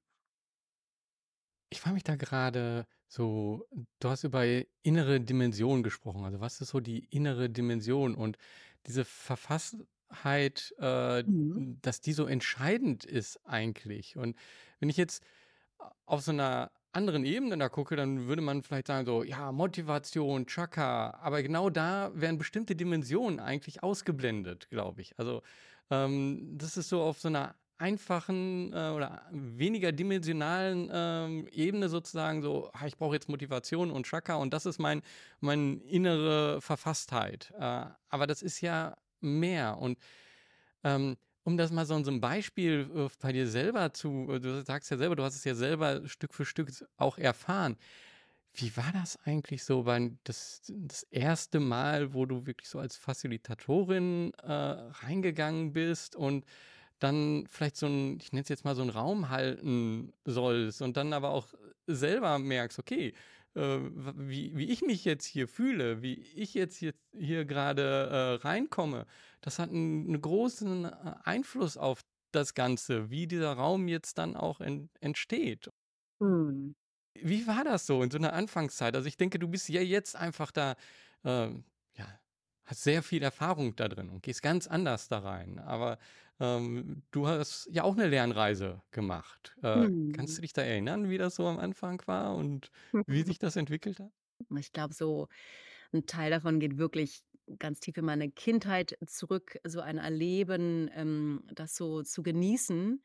Ich frage mich da gerade so, du hast über innere Dimension gesprochen. Also, was ist so die innere Dimension und diese Verfasstheit, äh, Mhm. dass die so entscheidend ist eigentlich? Und wenn ich jetzt a auf so einer anderen Ebene da gucke, dann würde man vielleicht sagen so: „Ja, Motivation, Chaka“, aber genau da werden bestimmte Dimensionen eigentlich ausgeblendet, glaube ich. Also, ähm, das ist so auf so einer einfachen, äh, oder weniger dimensionalen, ähm, Ebene sozusagen so: „Ah, ich brauche jetzt Motivation und Chaka und das ist mein meine innere Verfasstheit.“ Äh, aber das ist ja mehr und, ähm, um das mal so in so 'n Beispiel, äh, bei dir selber zu äh, du sagst ja selber, du hast es ja selber Stück für Stück auch erfahren. Wie war das eigentlich so beim das das erste Mal, wo du wirklich so als Facilitatorin, äh, reingegangen bist und dann vielleicht so 'n ich nenne es jetzt mal so 'n Raum halten sollst und dann aber auch selber merkst: „Okay, äh, w wie wie ich mich jetzt hier fühle, wie ich jetzt jetzt hier grade, äh, reinkomme, das hat 'n 'ne großen, äh, Einfluss auf das Ganze, wie dieser Raum jetzt dann auch en entsteht.“ Mhm. Wie war das so in so 'ner Anfangszeit? Also, ich denke, du bist ja jetzt einfach da, ähm, ja, hast sehr viel Erfahrung da drin und gehst ganz anders da rein. Aber, ähm, du hast ja auch 'ne Lernreise gemacht. Äh, kannst Mhm. du dich da erinnern, wie das so am Anfang war und wie sich das entwickelt hat? Ich glaube, so ein Teil davon geht wirklich ganz tief in meine Kindheit zurück, so ein Erleben, ähm, das so zu genießen,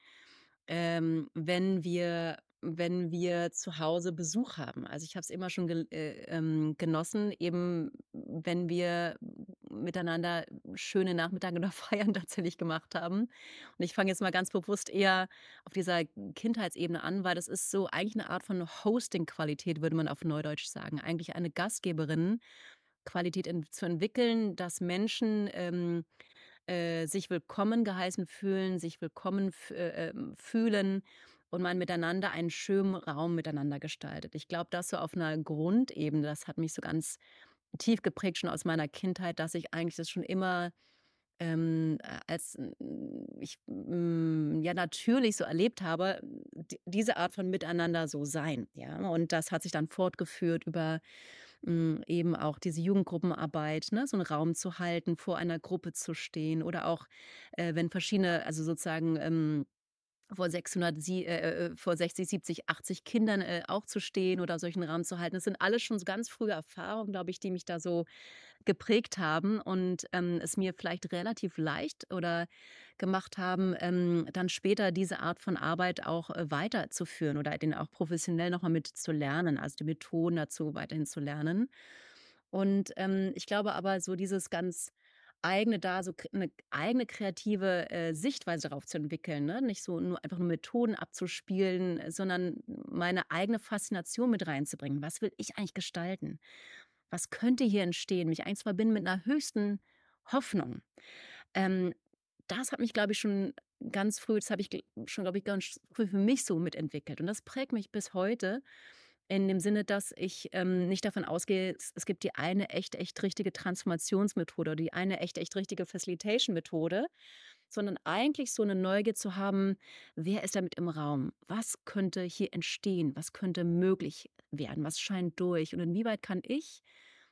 ähm, wenn wir wenn wir zu Hause Besuch haben. Also, ich habe es immer schon gel äh, ähm, genossen, eben wenn wir miteinander schöne Nachmittage oder Feiern tatsächlich gemacht haben. Und ich fange jetzt mal ganz bewusst eher auf dieser Kindheitsebene an, weil das ist so eigentlich eine Art von Hosting-Qualität, würde man auf Neudeutsch sagen. Eigentlich eine Gastgeberin-Qualität en zu entwickeln, dass Menschen, ähm, äh, sich willkommen geheißen fühlen, sich willkommen f äh, ähm, fühlen und man miteinander einen schönen Raum miteinander gestaltet. Ich glaube, das so auf einer Grundebene, das hat mich so ganz tief geprägt schon aus meiner Kindheit, dass ich eigentlich das schon immer, ähm, äh, als, hm, ich, hm, ja, natürlich so erlebt habe, d diese Art von Miteinander so sein, ja? Und das hat sich dann fortgeführt über, hm, eben auch diese Jugendgruppenarbeit, ne, so einen Raum zu halten, vor einer Gruppe zu stehen oder auch, äh, wenn verschiedene also sozusagen, ähm vor sechshundert, sie äh, äh, vor sechzig, siebzig, achtzig Kindern, äh, auch zu stehen oder solchen Rahmen zu halten. Das sind alles schon so ganz frühe Erfahrungen, glaube ich, die mich da so geprägt haben und, ähm, es mir vielleicht relativ leicht oder gemacht haben, ähm, dann später diese Art von Arbeit auch, äh, weiterzuführen oder den auch professionell noch mal mit zu lernen, also die Methoden dazu weiterhin zu lernen. Und, ähm, ich glaube aber, so dieses ganz eigene da so k 'ne eigene kreative, äh, Sichtweise darauf zu entwickeln, ne? Nicht so nur einfach nur Methoden abzuspielen, äh, sondern meine eigene Faszination mit reinzubringen. Was will ich eigentlich gestalten? Was könnte hier entstehen? Mich eigentlich zu verbinden mit einer höchsten Hoffnung. Ähm, das hat mich, glaube ich, schon ganz früh das habe ich gl schon, glaube ich, ganz früh für mich so mitentwickelt. Und das prägt mich bis heute in dem Sinne, dass ich, ähm, nicht davon ausgehe, es es gibt die eine echt, echt richtige Transformationsmethode oder die eine echt, echt richtige Facilitation-Methode, sondern eigentlich so eine Neugier zu haben: „Wer ist damit im Raum? Was könnte hier entstehen? Was könnte möglich werden? Was scheint durch? Und inwieweit kann ich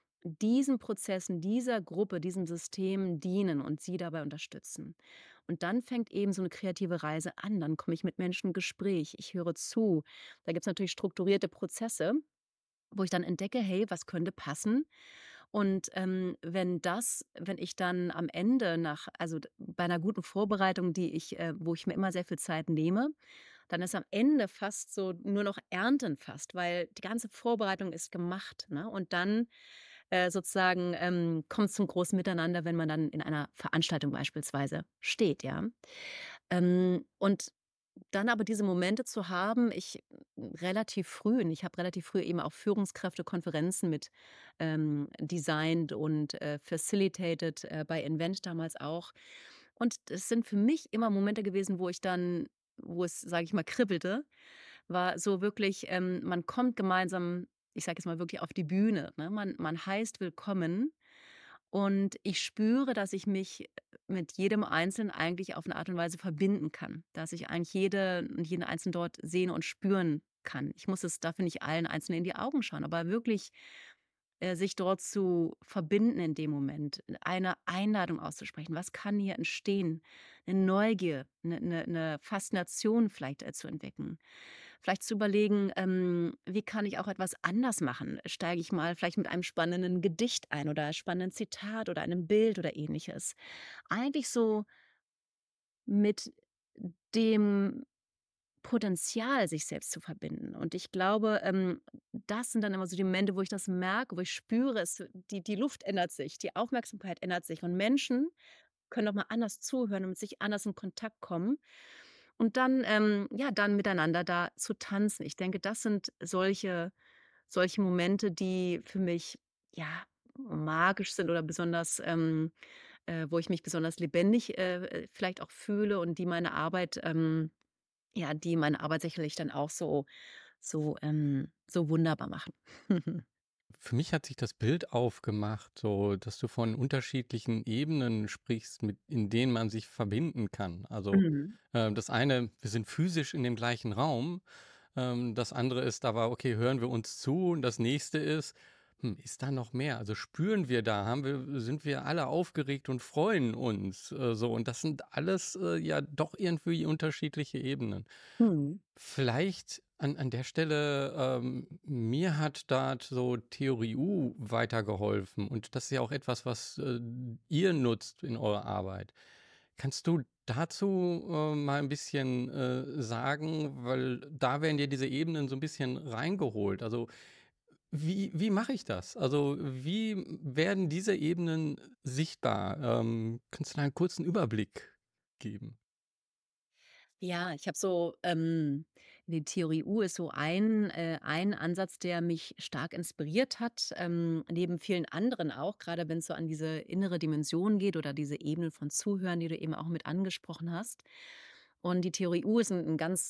diesen Prozessen, dieser Gruppe, diesem System dienen und sie dabei unterstützen?“ Und dann fängt eben so eine kreative Reise an. Dann komme ich mit Menschen in Gespräch, ich höre zu. Da gibt es natürlich strukturierte Prozesse, wo ich dann entdecke: „Hey, was könnte passen?“ Und, ähm, wenn das wenn ich dann am Ende nach also, d bei einer guten Vorbereitung, die ich äh, wo ich mir immer sehr viel Zeit nehme, dann ist am Ende fast so nur noch Ernten fast, weil die ganze Vorbereitung ist gemacht, ne? Und dann äh, sozusagen, ähm, kommt zum großen Miteinander, wenn man dann in einer Veranstaltung beispielsweise steht, ja? Ähm, und dann aber diese Momente zu haben, ich hm, relativ früh und ich habe relativ früh eben auch Führungskräftekonferenzen mit, ähm, designt und, äh, facilitated, äh, bei Invent damals auch. Und es sind für mich immer Momente gewesen, wo ich dann wo es, sage ich mal, kribbelte, war so wirklich, ähm, man kommt gemeinsam, ich sage jetzt mal wirklich auf die Bühne, ne? Man man heißt willkommen und ich spüre, dass ich mich mit jedem Einzelnen eigentlich auf eine Art und Weise verbinden kann, dass ich eigentlich jede und jeden Einzelnen dort sehen und spüren kann. Ich muss es dafür nicht allen Einzelnen in die Augen schauen, aber wirklich, äh, sich dort zu verbinden in dem Moment, eine Einladung auszusprechen. Was kann hier entstehen? Eine Neugier, eine 'ne 'ne Faszination vielleicht, äh, zu entdecken. Vielleicht zu überlegen, ähm, wie kann ich auch etwas anders machen? Steige ich mal vielleicht mit einem spannenden Gedicht ein oder spannenden Zitat oder einem Bild oder Ähnliches. Eigentlich so mit dem Potenzial, sich selbst zu verbinden. Und ich glaube, ähm, das sind dann immer so die Momente, wo ich das merke, wo ich spüre, es die die Luft ändert sich, die Aufmerksamkeit ändert sich und Menschen können noch mal anders zuhören und mit sich anders in Kontakt kommen und dann, ähm ja, dann miteinander da zu tanzen. Ich denke, das sind solche solche Momente, die für mich, ja, magisch sind oder besonders, ähm, äh wo ich mich besonders lebendig, äh, äh, vielleicht auch fühle und die meine Arbeit, ähm ja, die meine Arbeit sicherlich dann auch so so, ähm so wunderbar machen. Für mich hat sich das Bild aufgemacht, so dass du von unterschiedlichen Ebenen sprichst, mit in denen man sich verbinden kann. Also, Mhm. äh, das eine, wir sind physisch in dem gleichen Raum. Ähm, das andere ist aber, okay, hören wir uns zu? Und das nächste ist, hm, ist da noch mehr? Also spüren wir da? Haben wir, sind wir alle aufgeregt und freuen uns? Äh, so, und das sind alles äh, ja doch irgendwie unterschiedliche Ebenen. Mhm. Vielleicht an an der Stelle, ähm, mir hat da so Theorie U weitergeholfen und das ist ja auch etwas, was, äh, ihr nutzt in eurer Arbeit. Kannst du dazu, äh, mal ein bisschen, äh, sagen? Weil da werden dir diese Ebenen so ein bisschen reingeholt. Also, wie wie mache ich das? Also, wie werden diese Ebenen sichtbar? Ähm, kannst du da einen kurzen Überblick geben? Ja, ich habe so, ähm die Theorie U ist so ein äh, ein Ansatz, der mich stark inspiriert hat, ähm, neben vielen anderen auch, gerade wenn es so an diese innere Dimension geht oder diese Ebenen von Zuhören, die du eben auch mit angesprochen hast. Und die Theorie U ist ein 'n ganz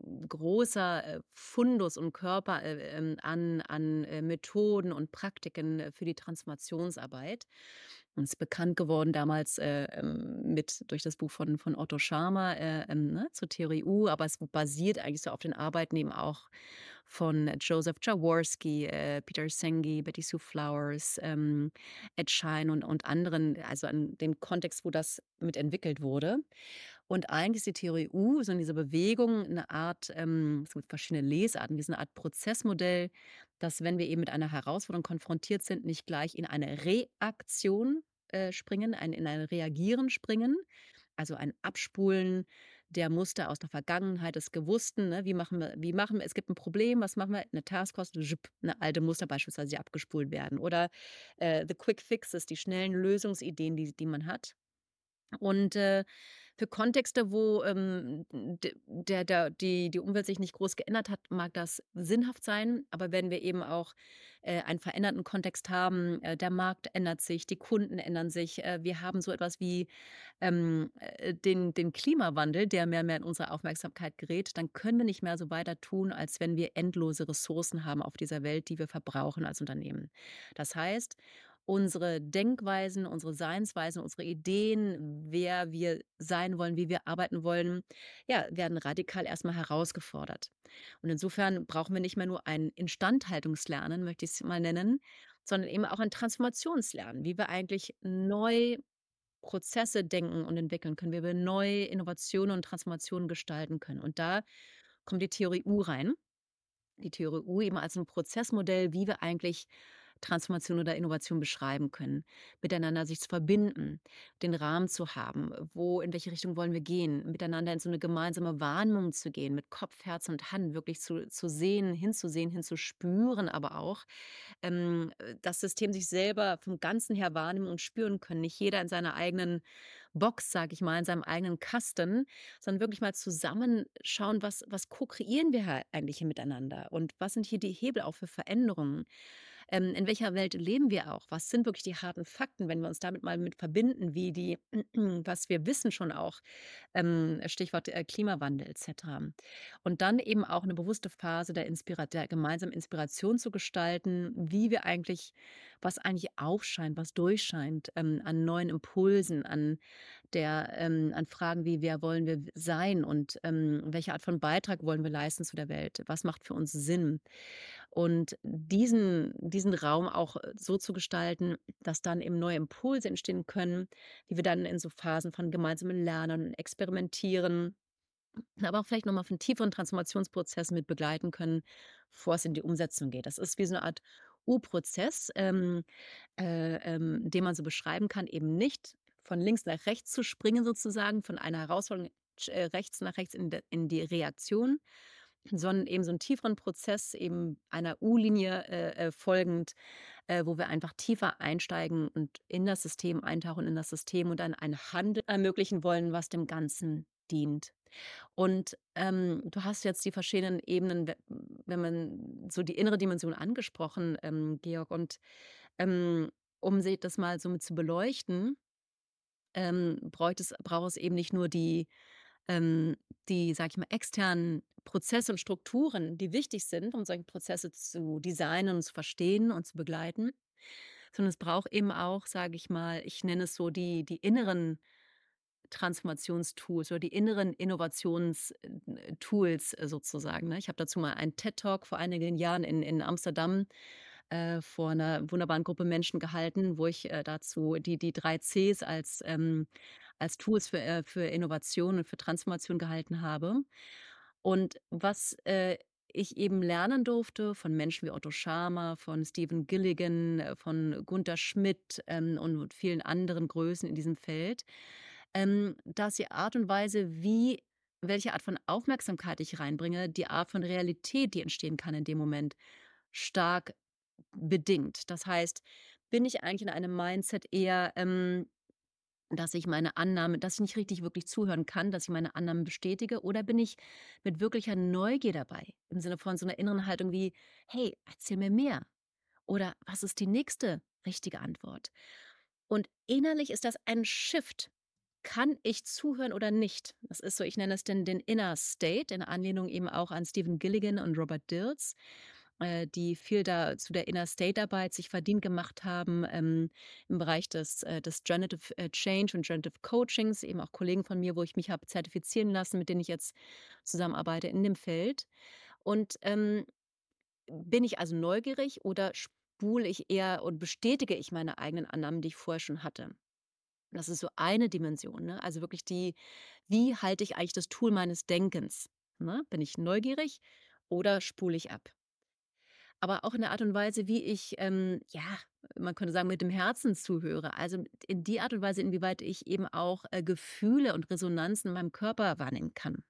großer, äh, Fundus und Körper, äh, ähm, an an, äh, Methoden und Praktiken, äh, für die Transformationsarbeit. Und ist bekannt geworden damals, äh, ähm, mit durch das Buch von von Otto Scharmer, äh, ähm, ne, zur Theorie U, aber es basiert eigentlich so auf den Arbeiten eben auch von Joseph Jaworski, äh, Peter Senge, Betty Sue Flowers, ähm, Ed Schein und und anderen, also an dem Kontext, wo das mitentwickelt wurde. Und eigentlich ist die Theorie U, so in dieser Bewegung, eine Art, ähm es gibt verschiedene Lesarten, wie so 'ne Art Prozessmodell, dass, wenn wir eben mit einer Herausforderung konfrontiert sind, nicht gleich in eine Reaktion, äh, springen, ein in ein Reagieren springen, also ein Abspulen der Muster aus der Vergangenheit, des Gewussten, ne? Wie machen wir wie machen wir es gibt ein Problem, was machen wir? 'Ne Taskforce, jup, ne, alte Muster beispielsweise, die abgespult werden oder, äh, the quick fixes, die schnellen Lösungsideen, die die man hat. Und, äh, für Kontexte, wo, ähm, d der der die die Umwelt sich nicht groß geändert hat, mag das sinnhaft sein. Aber wenn wir eben auch, äh, einen veränderten Kontext haben, äh, der Markt ändert sich, die Kunden ändern sich, äh, wir haben so etwas wie, ähm, äh, den den Klimawandel, der mehr und mehr in unsere Aufmerksamkeit gerät, dann können wir nicht mehr so weiter tun, als wenn wir endlose Ressourcen haben auf dieser Welt, die wir verbrauchen als Unternehmen. Das heißt, unsere Denkweisen, unsere Seinsweisen, unsere Ideen, wer wir sein wollen, wie wir arbeiten wollen, ja, werden radikal erstmal herausgefordert. Und insofern brauchen wir nicht mehr nur ein Instandhaltungslernen, möchte ich es mal nennen, sondern eben auch ein Transformationslernen, wie wir eigentlich neu Prozesse denken und entwickeln können, wie wir neue Innovationen und Transformationen gestalten können. Und da kommt die Theorie U rein. Die Theorie U eben als ein Prozessmodell, wie wir eigentlich Transformation oder Innovation beschreiben können, miteinander sich zu verbinden, den Rahmen zu haben, wo in welche Richtung wollen wir gehen, miteinander in so eine gemeinsame Wahrnehmung zu gehen, mit Kopf, Herz und Hand wirklich zu zu sehen, hinzusehen, hinzuspüren, aber auch, ähm, äh, das System sich selber vom Ganzen her wahrnehmen und spüren können. Nicht jeder in seiner eigenen Box, sage ich mal, in seinem eigenen Kasten, sondern wirklich mal zusammen schauen, was was ko-kreieren wir ha eigentlich hier miteinander und was sind hier die Hebel auch für Veränderungen? Ähm, in welcher Welt leben wir auch? Was sind wirklich die harten Fakten, wenn wir uns damit mal mit verbinden, wie die was wir wissen schon auch, ähm, Stichwort, äh, Klimawandel et cetera. Und dann eben auch eine bewusste Phase der Inspira der gemeinsamen Inspiration zu gestalten, wie wir eigentlich was eigentlich aufscheint, was durchscheint, ähm, an neuen Impulsen, an der ähm, an Fragen wie: „Wer wollen wir sein?“ und, ähm, „Welche Art von Beitrag wollen wir leisten zu der Welt? Was macht für uns Sinn?“ Und diesen diesen Raum auch, äh, so zu gestalten, dass dann eben neue Impulse entstehen können, die wir dann in so Phasen von gemeinsamem Lernen und Experimentieren, aber auch vielleicht noch mal von tieferen Transformationsprozessen mit begleiten können, bevor es in die Umsetzung geht. Das ist wie so eine Art U-Prozess, ähm, äh, ähm, den man so beschreiben kann, eben nicht von links nach rechts zu springen sozusagen, von einer Herausforderung, äh, rechts nach rechts in de in die Reaktion, sondern eben so 'n tieferen Prozess eben einer U-Linie, äh, äh, folgend, äh, wo wir einfach tiefer einsteigen und in das System eintauchen, in das System und dann ein Handeln ermöglichen wollen, was dem Ganzen dient. Und, ähm, du hast jetzt die verschiedenen Ebenen, we wenn man so die innere Dimension angesprochen, ähm, Georg, und, ähm, um sich das mal so mit zu beleuchten, ähm, bräucht es braucht es eben nicht nur die ähm, die, sage ich mal, externen Prozesse und Strukturen, die wichtig sind, um solche Prozesse zu designen und zu verstehen und zu begleiten, sondern es braucht eben auch, sage ich mal, ich nenne es so die die inneren Transformationstools oder die inneren Innovationstools äh, Tools, äh, sozusagen, ne? Ich habe dazu mal einen TED-Talk vor einigen Jahren in in Amsterdam, äh, vor einer wunderbaren Gruppe Menschen gehalten, wo ich, äh, dazu die die drei Cs als, ähm als Tools für, äh für Innovation und für Transformation gehalten habe. Und was, äh, ich eben lernen durfte von Menschen wie Otto Scharmer, von Stephen Gilligan, äh, von Gunther Schmidt, ähm, und vielen anderen Größen in diesem Feld, ähm, dass die Art und Weise, wie welche Art von Aufmerksamkeit ich reinbringe, die Art von Realität, die entstehen kann in dem Moment, stark bedingt. Das heißt, bin ich eigentlich in einem Mindset eher, ähm, dass ich meine Annahme dass ich nicht richtig wirklich zuhören kann, dass ich meine Annahmen bestätige, oder bin ich mit wirklicher Neugier dabei, im Sinne von so einer inneren Haltung wie: „Hey, erzähl mir mehr.“ Oder: „Was ist die nächste richtige Antwort?“ Und innerlich ist das ein Shift. Kann ich zuhören oder nicht? Das ist so, ich nenne es den den Inner State, in Anlehnung eben auch an Stephen Gilligan und Robert Dills, äh, die viel da zu der Inner State-Arbeit sich verdient gemacht haben, ähm, im Bereich des, äh, des Generative, äh, Change und Generative Coachings, eben auch Kollegen von mir, wo ich mich habe zertifizieren lassen, mit denen ich jetzt zusammenarbeite in dem Feld. Und, ähm, bin ich also neugierig oder spule ich eher und bestätige ich meine eigenen Annahmen, die ich vorher schon hatte? Das ist so eine Dimension, ne? Also wirklich die, wie halte ich eigentlich das Tool meines Denkens, ne? Bin ich neugierig oder spule ich ab? Aber auch in der Art und Weise, wie ich, ähm, ja, man könnte sagen, mit dem Herzen zuhöre. Also in die Art und Weise, inwieweit ich eben auch, äh, Gefühle und Resonanzen in meinem Körper wahrnehmen kann.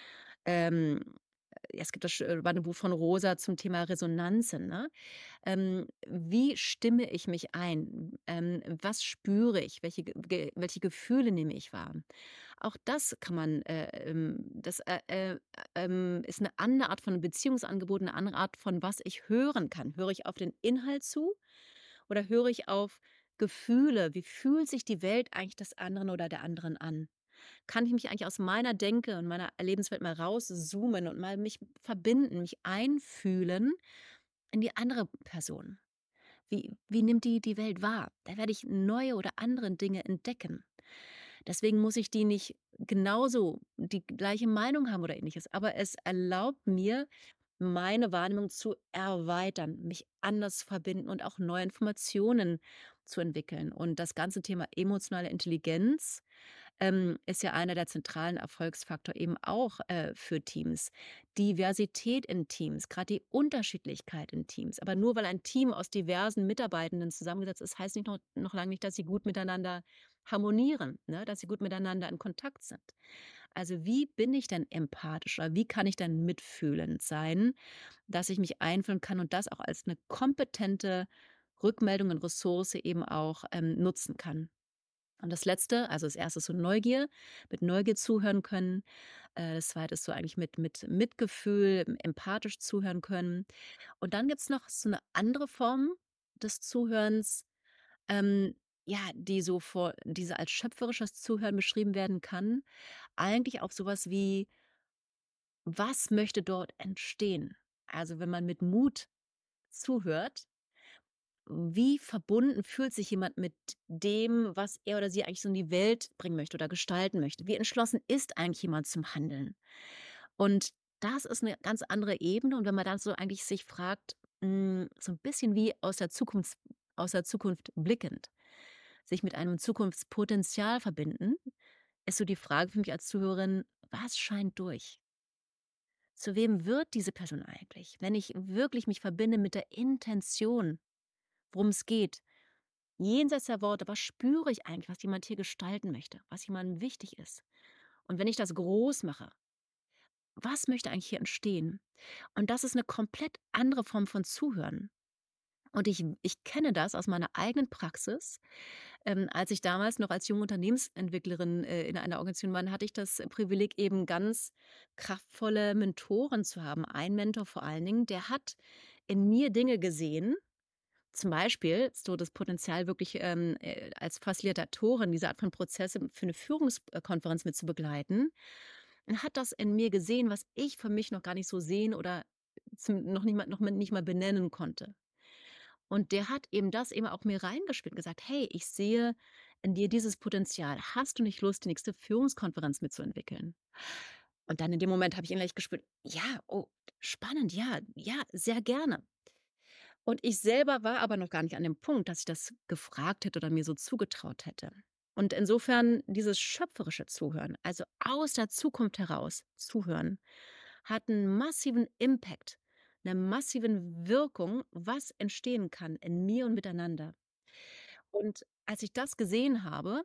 Ähm, Es gibt das sch äh, spannende Buch von Rosa zum Thema Resonanzen, ne? Ähm, wie stimme ich mich ein? Ähm, was spüre ich? Welche Ge Ge welche Gefühle nehme ich wahr? Auch das kann man, äh, ähm das, äh, äh, ähm, ist eine andere Art von Beziehungsangebot, eine andere Art von was ich hören kann. Höre ich auf den Inhalt zu oder höre ich auf Gefühle? Wie fühlt sich die Welt eigentlich des anderen oder der anderen an? Kann ich mich eigentlich aus meiner Denke und meiner Lebenswelt mal rauszoomen und mal mich verbinden, mich einfühlen in die andere Person? Wie wie nimmt die die Welt wahr? Da werde ich neue oder andere Dinge entdecken. Deswegen muss ich die nicht genauso die gleiche Meinung haben oder Ähnliches, aber es erlaubt mir, meine Wahrnehmung zu erweitern, mich anders zu verbinden und auch neue Informationen zu entwickeln. Und das ganze Thema emotionale Intelligenz, ähm, ist ja einer der zentralen Erfolgsfaktor eben auch, äh, für Teams. Diversität in Teams, gerade die Unterschiedlichkeit in Teams. Aber nur weil ein Team aus diversen Mitarbeitenden zusammengesetzt ist, heißt nicht noch noch lange nicht, dass sie gut miteinander harmonieren, ne, dass sie gut miteinander in Kontakt sind. Also, wie bin ich denn empathisch oder wie kann ich denn mitfühlend sein, dass ich mich einfühlen kann und das auch als eine kompetente Rückmeldung und Ressource eben auch, ähm, nutzen kann. Und das Letzte, also das Erste ist so Neugier, mit Neugier zuhören können. Äh, das Zweite ist so eigentlich mit mit Mitgefühl, m empathisch zuhören können. Und dann gibt's noch so eine andere Form des Zuhörens, ähm, ja, die so vor diese als schöpferisches Zuhören beschrieben werden kann. Eigentlich auch sowas wie: Was möchte dort entstehen? Also, wenn man mit Mut zuhört, wie verbunden fühlt sich jemand mit dem, was er oder sie eigentlich so in die Welt bringen möchte oder gestalten möchte? Wie entschlossen ist eigentlich jemand zum Handeln? Und das ist eine ganz andere Ebene. Und wenn man dann so eigentlich sich fragt, hm, so ein bisschen wie aus der Zukunft aus der Zukunft blickend, sich mit einem Zukunftspotenzial verbinden, ist so die Frage für mich als Zuhörerin: Was scheint durch? Zu wem wird diese Person eigentlich? Wenn ich wirklich mich verbinde mit der Intention, worum es geht, jenseits der Worte, was spüre ich eigentlich, was jemand hier gestalten möchte, was jemandem wichtig ist? Und wenn ich das groß mache, was möchte eigentlich hier entstehen? Und das ist eine komplett andere Form von Zuhören. Und ich ich kenne das aus meiner eigenen Praxis. Ähm, als ich damals noch als junge Unternehmensentwicklerin, äh, in einer Organisation war, hatte ich das Privileg, eben ganz kraftvolle Mentoren zu haben. Ein Mentor vor allen Dingen, der hat in mir Dinge gesehen, zum Beispiel so das Potenzial wirklich, ähm, äh, als Facilitatorin diese Art von Prozesse für eine Führungskonferenz mit zu begleiten und hat das in mir gesehen, was ich für mich noch gar nicht so sehen oder zum noch nicht mal noch mal nicht mal benennen konnte. Und der hat eben das eben auch mir reingespielt und gesagt: „Hey, ich sehe in dir dieses Potenzial. Hast du nicht Lust, die nächste Führungskonferenz mitzuentwickeln?“ Und dann in dem Moment habe ich innerlich gespürt: „Ja, oh, spannend, ja, ja, sehr gerne.“ Und ich selber war aber noch gar nicht an dem Punkt, dass ich das gefragt hätte oder mir so zugetraut hätte. Und insofern dieses schöpferische Zuhören, also aus der Zukunft heraus zuhören, hat einen massiven Impact, eine massiven Wirkung, was entstehen kann in mir und miteinander. Und als ich das gesehen habe,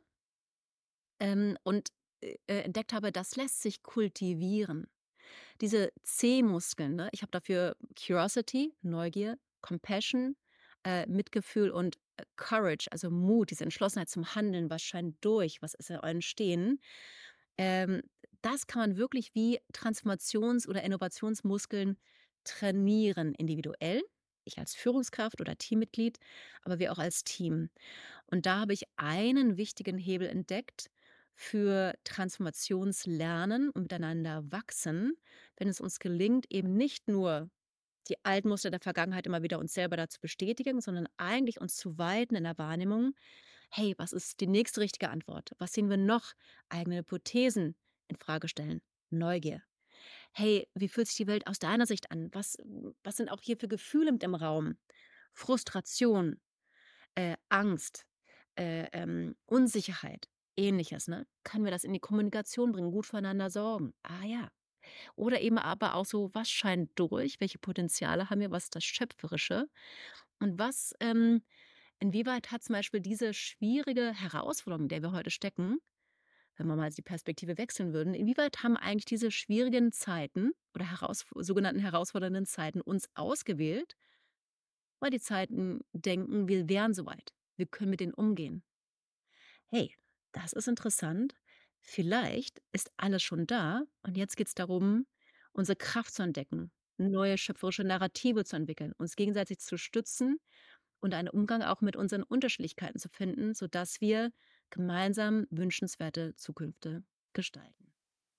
ähm, und, äh, äh, entdeckt habe, das lässt sich kultivieren. Diese C-Muskeln, ne? Ich habe dafür Curiosity, Neugier, Compassion, äh, Mitgefühl und, äh, Courage, also Mut, diese Entschlossenheit zum Handeln. Was scheint durch? Was ist am Entstehen? Ähm, Das kann man wirklich wie Transformations- oder Innovationsmuskeln trainieren, individuell, ich als Führungskraft oder Teammitglied, aber wir auch als Team. Und da habe ich einen wichtigen Hebel entdeckt für Transformationslernen und miteinander wachsen, wenn es uns gelingt, eben nicht nur die alten Muster der Vergangenheit immer wieder uns selber dazu bestätigen, sondern eigentlich uns zu weiten in der Wahrnehmung, hey, was ist die nächste richtige Antwort? Was sehen wir noch? Eigene Hypothesen in Frage stellen. Neugier. Hey, wie fühlt sich die Welt aus deiner Sicht an? Was, was sind auch hier für Gefühle mit im Raum? Frustration, äh, Angst, äh, ähm, Unsicherheit, Ähnliches, ne? Können wir das in die Kommunikation bringen, gut füreinander sorgen? Ah ja. Oder eben aber auch so, was scheint durch? Welche Potenziale haben wir? Was ist das Schöpferische? Und was, ähm, inwieweit hat zum Beispiel diese schwierige Herausforderung, in der wir heute stecken, wenn wir mal die Perspektive wechseln würden, inwieweit haben eigentlich diese schwierigen Zeiten oder heraus sogenannten herausfordernden Zeiten uns ausgewählt, weil die Zeiten denken, wir wären soweit. Wir können mit denen umgehen. Hey, das ist interessant. Vielleicht ist alles schon da und jetzt geht es darum, unsere Kraft zu entdecken, neue schöpferische Narrative zu entwickeln, uns gegenseitig zu stützen und einen Umgang auch mit unseren Unterschiedlichkeiten zu finden, sodass wir gemeinsam wünschenswerte Zukünfte gestalten.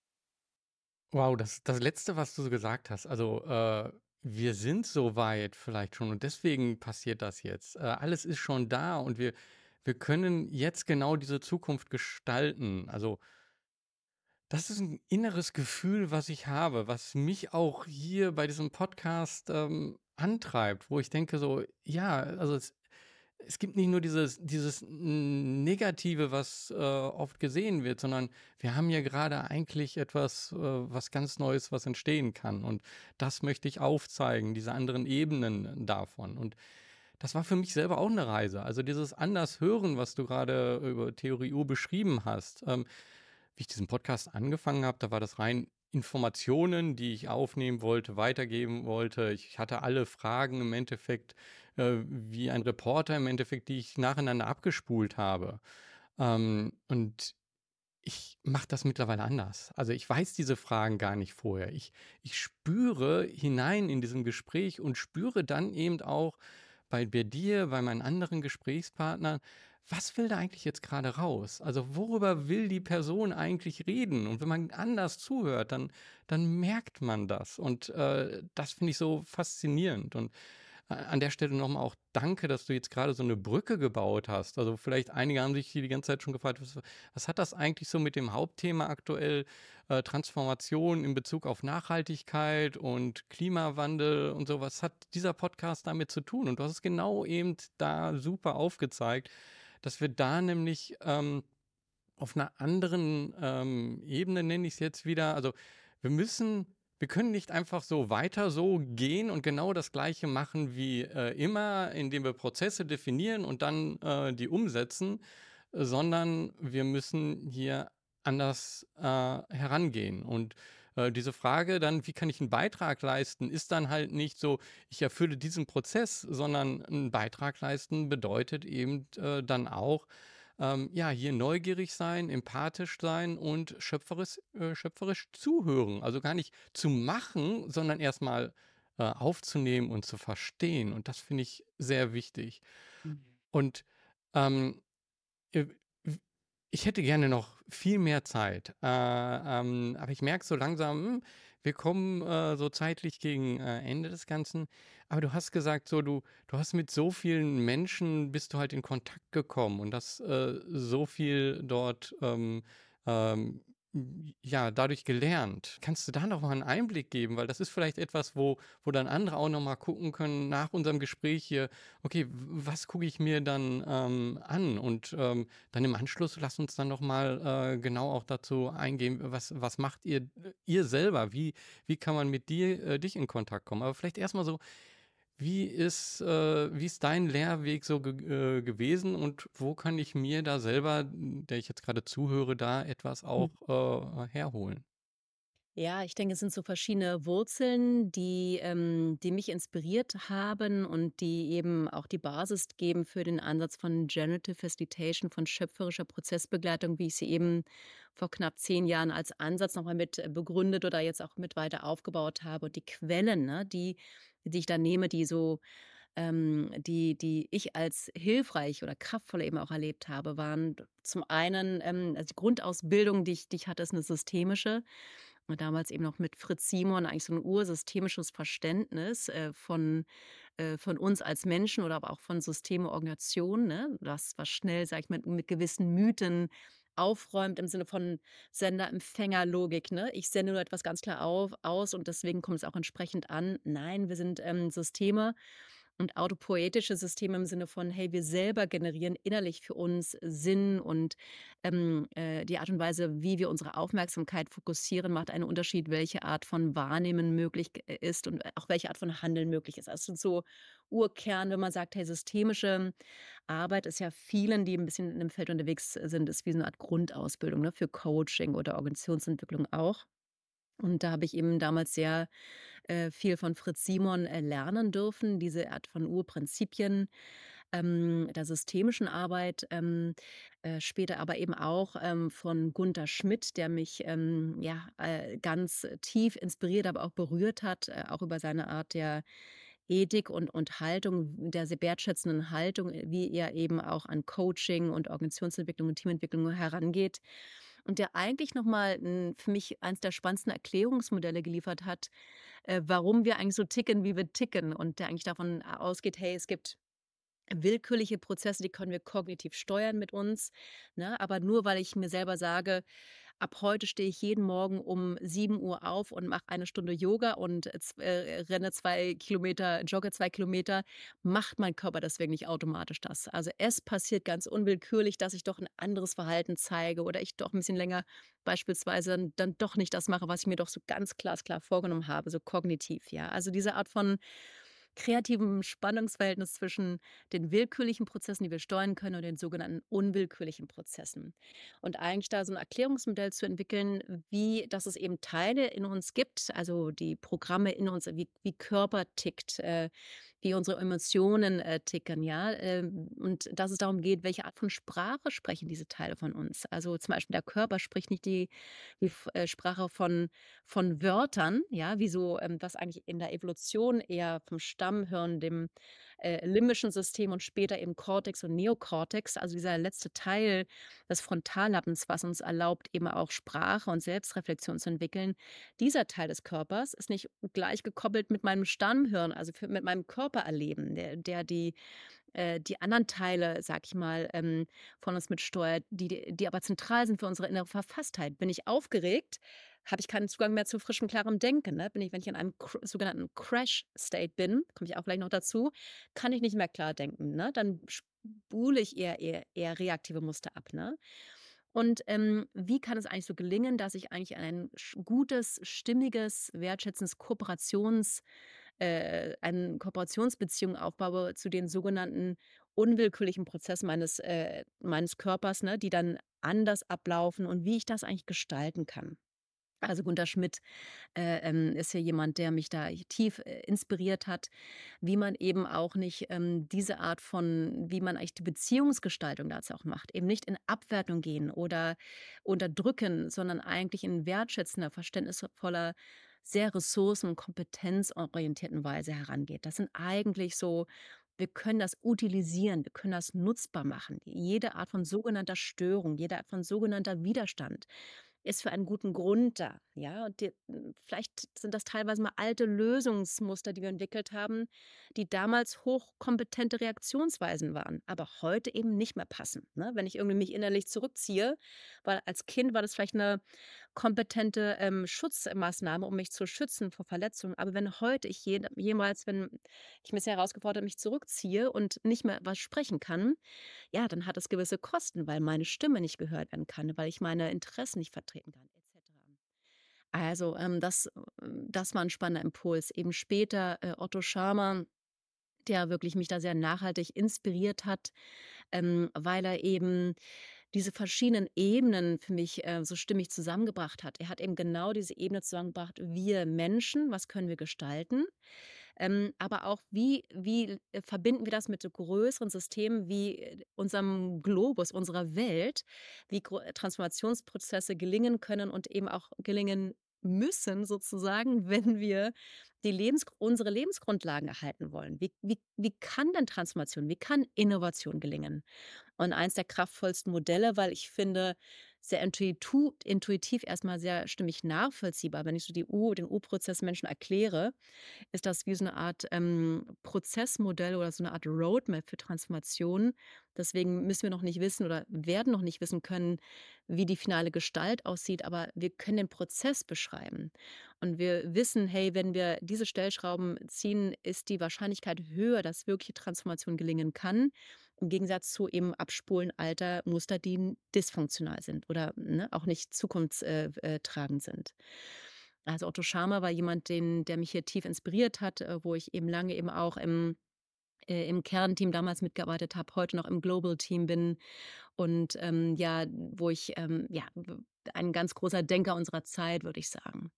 Wow, das das Letzte, was du so gesagt hast, also, äh, wir sind so weit vielleicht schon und deswegen passiert das jetzt. Äh, alles ist schon da und wir wir können jetzt genau diese Zukunft gestalten. Also, das ist ein inneres Gefühl, was ich habe, was mich auch hier bei diesem Podcast, ähm, antreibt, wo ich denke so: „Ja, also, es es gibt nicht nur dieses dieses n Negative, was, äh, oft gesehen wird, sondern wir haben ja gerade eigentlich etwas, äh, was ganz Neues, was entstehen kann. Und das möchte ich aufzeigen, diese anderen Ebenen davon. Und das war für mich selber auch eine Reise. Also, dieses anders hören, was du gerade über Theorie U beschrieben hast. Ähm, wie ich diesen Podcast angefangen habe, da war das rein Informationen, die ich aufnehmen wollte, weitergeben wollte. Ich hatte alle Fragen im Endeffekt, äh, wie ein Reporter im Endeffekt, die ich nacheinander abgespult habe. Ähm, und ich mache das mittlerweile anders. Also, ich weiß diese Fragen gar nicht vorher. Ich ich spüre hinein in diesem Gespräch und spüre dann eben auch bei bei dir, bei meinen anderen Gesprächspartnern, was will da eigentlich jetzt gerade raus? Also, worüber will die Person eigentlich reden? Und wenn man anders zuhört, dann dann merkt man das. Und, äh, das finde ich so faszinierend. Und a an der Stelle noch mal auch danke, dass du jetzt gerade so eine Brücke gebaut hast. Also, vielleicht einige haben sich hier die ganze Zeit schon gefragt: „Was was hat das eigentlich so mit dem Hauptthema aktuell, äh, Transformation in Bezug auf Nachhaltigkeit und Klimawandel und so, was hat dieser Podcast damit zu tun?“ Und du hast es genau eben da super aufgezeigt, dass wir da nämlich, ähm, auf einer anderen, ähm, Ebene, nenne ich es jetzt wieder, also, wir müssen wir können nicht einfach so weiter so gehen und genau das Gleiche machen wie, äh, immer, indem wir Prozesse definieren und dann, äh, die umsetzen, äh, sondern wir müssen hier anders, äh, herangehen. Und, äh, diese Frage dann: „Wie kann ich einen Beitrag leisten?“, ist dann halt nicht so: „Ich erfülle diesen Prozess“, sondern ein Beitrag leisten bedeutet eben, äh, dann auch, ähm, ja, hier neugierig sein, empathisch sein und schöpferisch äh, schöpferisch zuhören. Also, gar nicht zu machen, sondern erstmal äh, aufzunehmen und zu verstehen. Und das finde ich sehr wichtig. Mhm. Und, ähm, äh, w ich hätte gerne noch viel mehr Zeit, äh, ähm, aber ich merke so langsam, hm, wir kommen, äh, so zeitlich gegen, äh, Ende des Ganzen. Aber du hast gesagt, so du du hast mit so vielen Menschen bist du halt in Kontakt gekommen und hast, äh, so viel dort, ähm, ähm, ja, dadurch gelernt. Kannst du da noch mal 'n Einblick geben? Weil das ist vielleicht etwas, wo wo dann andere auch noch mal gucken können nach unserem Gespräch hier: „Okay, w was gucke ich mir dann, ähm, an?“ Und, ähm, dann im Anschluss lass uns dann noch mal, äh, genau auch dazu eingehen, was was macht ihr äh, ihr selber? Wie wie kann man mit dir äh, dich in Kontakt kommen? Aber vielleicht erst mal so, wie ist äh, wie ist dein Lehrweg so ge äh, gewesen und wo kann ich mir da selber, der ich jetzt gerade zuhöre, da etwas auch, äh, herholen? Ja, ich denke, es sind so verschiedene Wurzeln, die, ähm, die mich inspiriert haben und die eben auch die Basis geben für den Ansatz von Generative Facilitation, von schöpferischer Prozessbegleitung, wie ich sie eben vor knapp zehn Jahren als Ansatz nochmal mit äh, begründet oder jetzt auch mit weiter aufgebaut habe. Und die Quellen, ne, die, die ich da nehme, die so, ähm, die, die ich als hilfreich oder kraftvoll eben auch erlebt habe, waren zum einen, ähm, also die Grundausbildung, die ich, die ich hatte, ist eine systemische. Und damals eben noch mit Fritz Simon, eigentlich so ein ursystemisches Verständnis, äh, von äh, von uns als Menschen oder aber auch von Systeme, Organisationen, ne? Das, was schnell, sage ich mal, mit gewissen Mythen aufräumt im Sinne von Sender-Empfänger-Logik, ne? Ich sende nur etwas ganz klar auf aus und deswegen kommt es auch entsprechend an. Nein, wir sind, ähm, Systeme und autopoetische Systeme im Sinne von: „Hey, wir selber generieren innerlich für uns Sinn und, ähm, äh, die Art und Weise, wie wir unsere Aufmerksamkeit fokussieren, macht einen Unterschied, welche Art von Wahrnehmen möglich g ist und auch welche Art von Handeln möglich ist.“ Also, es sind so Urkern, wenn man sagt, hey, systemische Arbeit ist ja vielen, die ein bisschen in dem Feld unterwegs sind, ist wie so eine Art Grundausbildung, ne, für Coaching oder Organisationsentwicklung auch. Und da habe ich eben damals sehr, äh, viel von Fritz Simon, äh, lernen dürfen, diese Art von Urprinzipien, ähm, der systemischen Arbeit, ähm, äh, später aber eben auch, ähm, von Gunter Schmidt, der mich, ähm, ja, äh, ganz tief inspiriert, aber auch berührt hat, äh, auch über seine Art der Ethik und und Haltung, der sehr wertschätzenden Haltung, äh, wie er eben auch an Coaching und Organisationsentwicklung und Teamentwicklung herangeht. Und der eigentlich noch mal 'n für mich eins der spannendsten Erklärungsmodelle geliefert hat, äh, warum wir eigentlich so ticken, wie wir ticken. Und der eigentlich davon ausgeht: „Hey, es gibt willkürliche Prozesse, die können wir kognitiv steuern mit uns, ne? Aber nur weil ich mir selber sage: ab heute stehe ich jeden Morgen um sieben Uhr auf und mache eine Stunde Yoga und, äh, z äh, renne zwei Kilometer, jogge zwei Kilometer, macht mein Körper deswegen nicht automatisch das. Also, es passiert ganz unwillkürlich, dass ich doch ein anderes Verhalten zeige oder ich doch ein bisschen länger beispielsweise dann dann doch nicht das mache, was ich mir doch so ganz glasklar vorgenommen habe, so kognitiv, ja. Also, diese Art von kreativem Spannungsverhältnis zwischen den willkürlichen Prozessen, die wir steuern können, und den sogenannten unwillkürlichen Prozessen. Und eigentlich da so ein Erklärungsmodell zu entwickeln, wie dass es eben Teile in uns gibt, also die Programme in uns, wie wie Körper tickt, äh, wie unsere Emotionen, äh, ticken, ja, ähm, und dass es darum geht, welche Art von Sprache sprechen diese Teile von uns. Also, zum Beispiel der Körper spricht nicht die die F äh, Sprache von von Wörtern, ja, wie so, ähm, was eigentlich in der Evolution eher vom Stammhirn, dem, äh, limbischen System und später eben Cortex und Neokortex, also dieser letzte Teil des Frontallappens, was uns erlaubt, eben auch Sprache und Selbstreflexion zu entwickeln. Dieser Teil des Körpers ist nicht gleich gekoppelt mit meinem Stammhirn, also für mit meinem Körpererleben, der der die äh, die anderen Teile, sag ich mal, ähm, von uns mitsteuert, die die die aber zentral sind für unsere innere Verfasstheit. Bin ich aufgeregt, habe ich keinen Zugang mehr zu frischem, klarem Denken, ne? Bin ich wenn ich in einem cr sogenannten Crash-State bin, komme ich auch gleich noch dazu, kann ich nicht mehr klar denken, ne? Dann spule ich eher eher eher reaktive Muster ab, ne? Und, ähm, wie kann es eigentlich so gelingen, dass ich eigentlich ein sch gutes, stimmiges, wertschätzendes Kooperations äh, eine Kooperationsbeziehung aufbaue zu den sogenannten unwillkürlichen Prozessen meines äh, meines Körpers, ne, die dann anders ablaufen und wie ich das eigentlich gestalten kann. Also, Gunter Schmidt, äh, ähm, ist ja jemand, der mich da tief, äh, inspiriert hat, wie man eben auch nicht, ähm, diese Art von wie man eigentlich die Beziehungsgestaltung dazu auch macht, eben nicht in Abwertung gehen oder unterdrücken, sondern eigentlich in wertschätzender, verständnisvoller, sehr ressourcen- und kompetenzorientierten Weise herangeht. Das sind eigentlich so wir können das utilisieren, wir können das nutzbar machen. Jede Art von sogenannter Störung, jede Art von sogenannter Widerstand ist für einen guten Grund da, ja? Und dir hm, vielleicht sind das teilweise mal alte Lösungsmuster, die wir entwickelt haben, die damals hochkompetente Reaktionsweisen waren, aber heute eben nicht mehr passen, ne? Wenn ich irgendwie mich innerlich zurückziehe, weil als Kind war das vielleicht eine kompetente, ähm, Schutzmaßnahme, um mich zu schützen vor Verletzungen. Aber wenn heute ich je jemals, wenn ich mich sehr herausgefordert mich zurückziehe und nicht mehr was sprechen kann, ja, dann hat es gewisse Kosten, weil meine Stimme nicht gehört werden kann, weil ich meine Interessen nicht vertreten kann, et cetera. Also, ähm, das ähm, das war ein spannender Impuls. Eben später, äh, Otto Scharmer, der wirklich mich da sehr nachhaltig inspiriert hat, ähm, weil er eben diese verschiedenen Ebenen für mich, äh, so stimmig zusammengebracht hat. Er hat eben genau diese Ebene zusammengebracht: Wir Menschen, was können wir gestalten? Ähm, aber auch, wie wie, äh, verbinden wir das mit so größeren Systemen wie, äh, unserem Globus, unserer Welt, wie gro äh, Transformationsprozesse gelingen können und eben auch gelingen müssen sozusagen, wenn wir die Lebens unsere Lebensgrundlagen erhalten wollen. Wie wie wie kann denn Transformation, wie kann Innovation gelingen? Und eins der kraftvollsten Modelle, weil ich finde, sehr intuitu intuitiv erstmal sehr stimmig nachvollziehbar, wenn ich so die U den U-Prozess Menschen erkläre, ist das wie so eine Art, ähm, Prozessmodell oder so eine Art Roadmap für Transformation. Deswegen müssen wir noch nicht wissen oder werden noch nicht wissen können, wie die finale Gestalt aussieht, aber wir können den Prozess beschreiben. Und wir wissen, hey, wenn wir diese Stellschrauben ziehen, ist die Wahrscheinlichkeit höher, dass wirkliche Transformation gelingen kann, im Gegensatz zu eben Abspulen alter Muster, die n dysfunktional sind oder, ne, auch nicht zukunftstragend äh, äh, tragend sind. Also, Otto Scharmer war jemand, den der mich hier tief inspiriert hat, äh, wo ich eben lange eben auch im äh, im Kernteam damals mitgearbeitet habe, heute noch im Global Team bin und, ähm, ja, wo ich, ähm, ja, w ein ganz großer Denker unserer Zeit, würde ich sagen.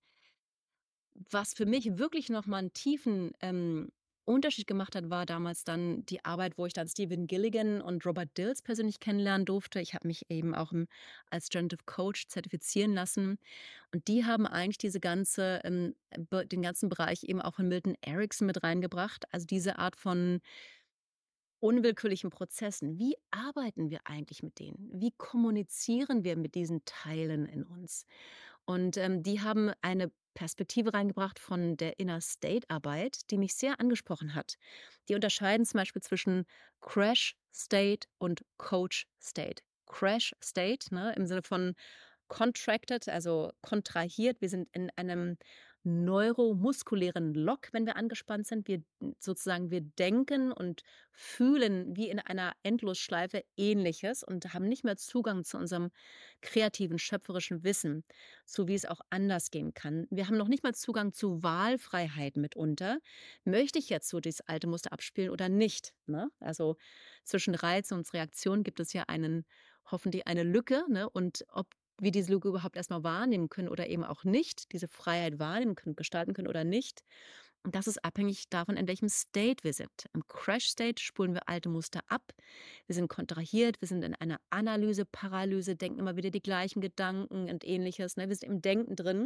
Was für mich wirklich noch mal 'n tiefen, ähm, Unterschied gemacht hat, war damals dann die Arbeit, wo ich dann Stephen Gilligan und Robert Dills persönlich kennenlernen durfte. Ich habe mich eben auch im als Generative Coach zertifizieren lassen. Und die haben eigentlich diese ganze, ähm, be den ganzen Bereich eben auch von Milton Erickson mit reingebracht. Also, diese Art von unwillkürlichen Prozessen. Wie arbeiten wir eigentlich mit denen? Wie kommunizieren wir mit diesen Teilen in uns? Und, ähm, die haben eine Perspektive reingebracht von der Inner State Arbeit, die mich sehr angesprochen hat. Die unterscheiden zum Beispiel zwischen Crash State und Coach State. Crash State, ne, im Sinne von contracted, also kontrahiert. Wir sind in einem neuromuskulären Lock, wenn wir angespannt sind. Wir sozusagen wir denken und fühlen wie in einer Endlosschleife Ähnliches und haben nicht mehr Zugang zu unserem kreativen, schöpferischen Wissen, so wie es auch anders gehen kann. Wir haben noch nicht mal Zugang zu Wahlfreiheit mitunter. Möchte ich jetzt so dieses alte Muster abspielen oder nicht, ne? Also, zwischen Reiz und Reaktion gibt es ja einen hoffentlich eine Lücke, ne? Und ob wir diese Lücke überhaupt erst mal wahrnehmen können oder eben auch nicht, diese Freiheit wahrnehmen können, gestalten können oder nicht. Und das ist abhängig davon, in welchem State wir sind. Im Crash-State spulen wir alte Muster ab. Wir sind kontrahiert, wir sind in einer Analyse, Paralyse, denken immer wieder die gleichen Gedanken und Ähnliches, ne? Wir sind im Denken drin.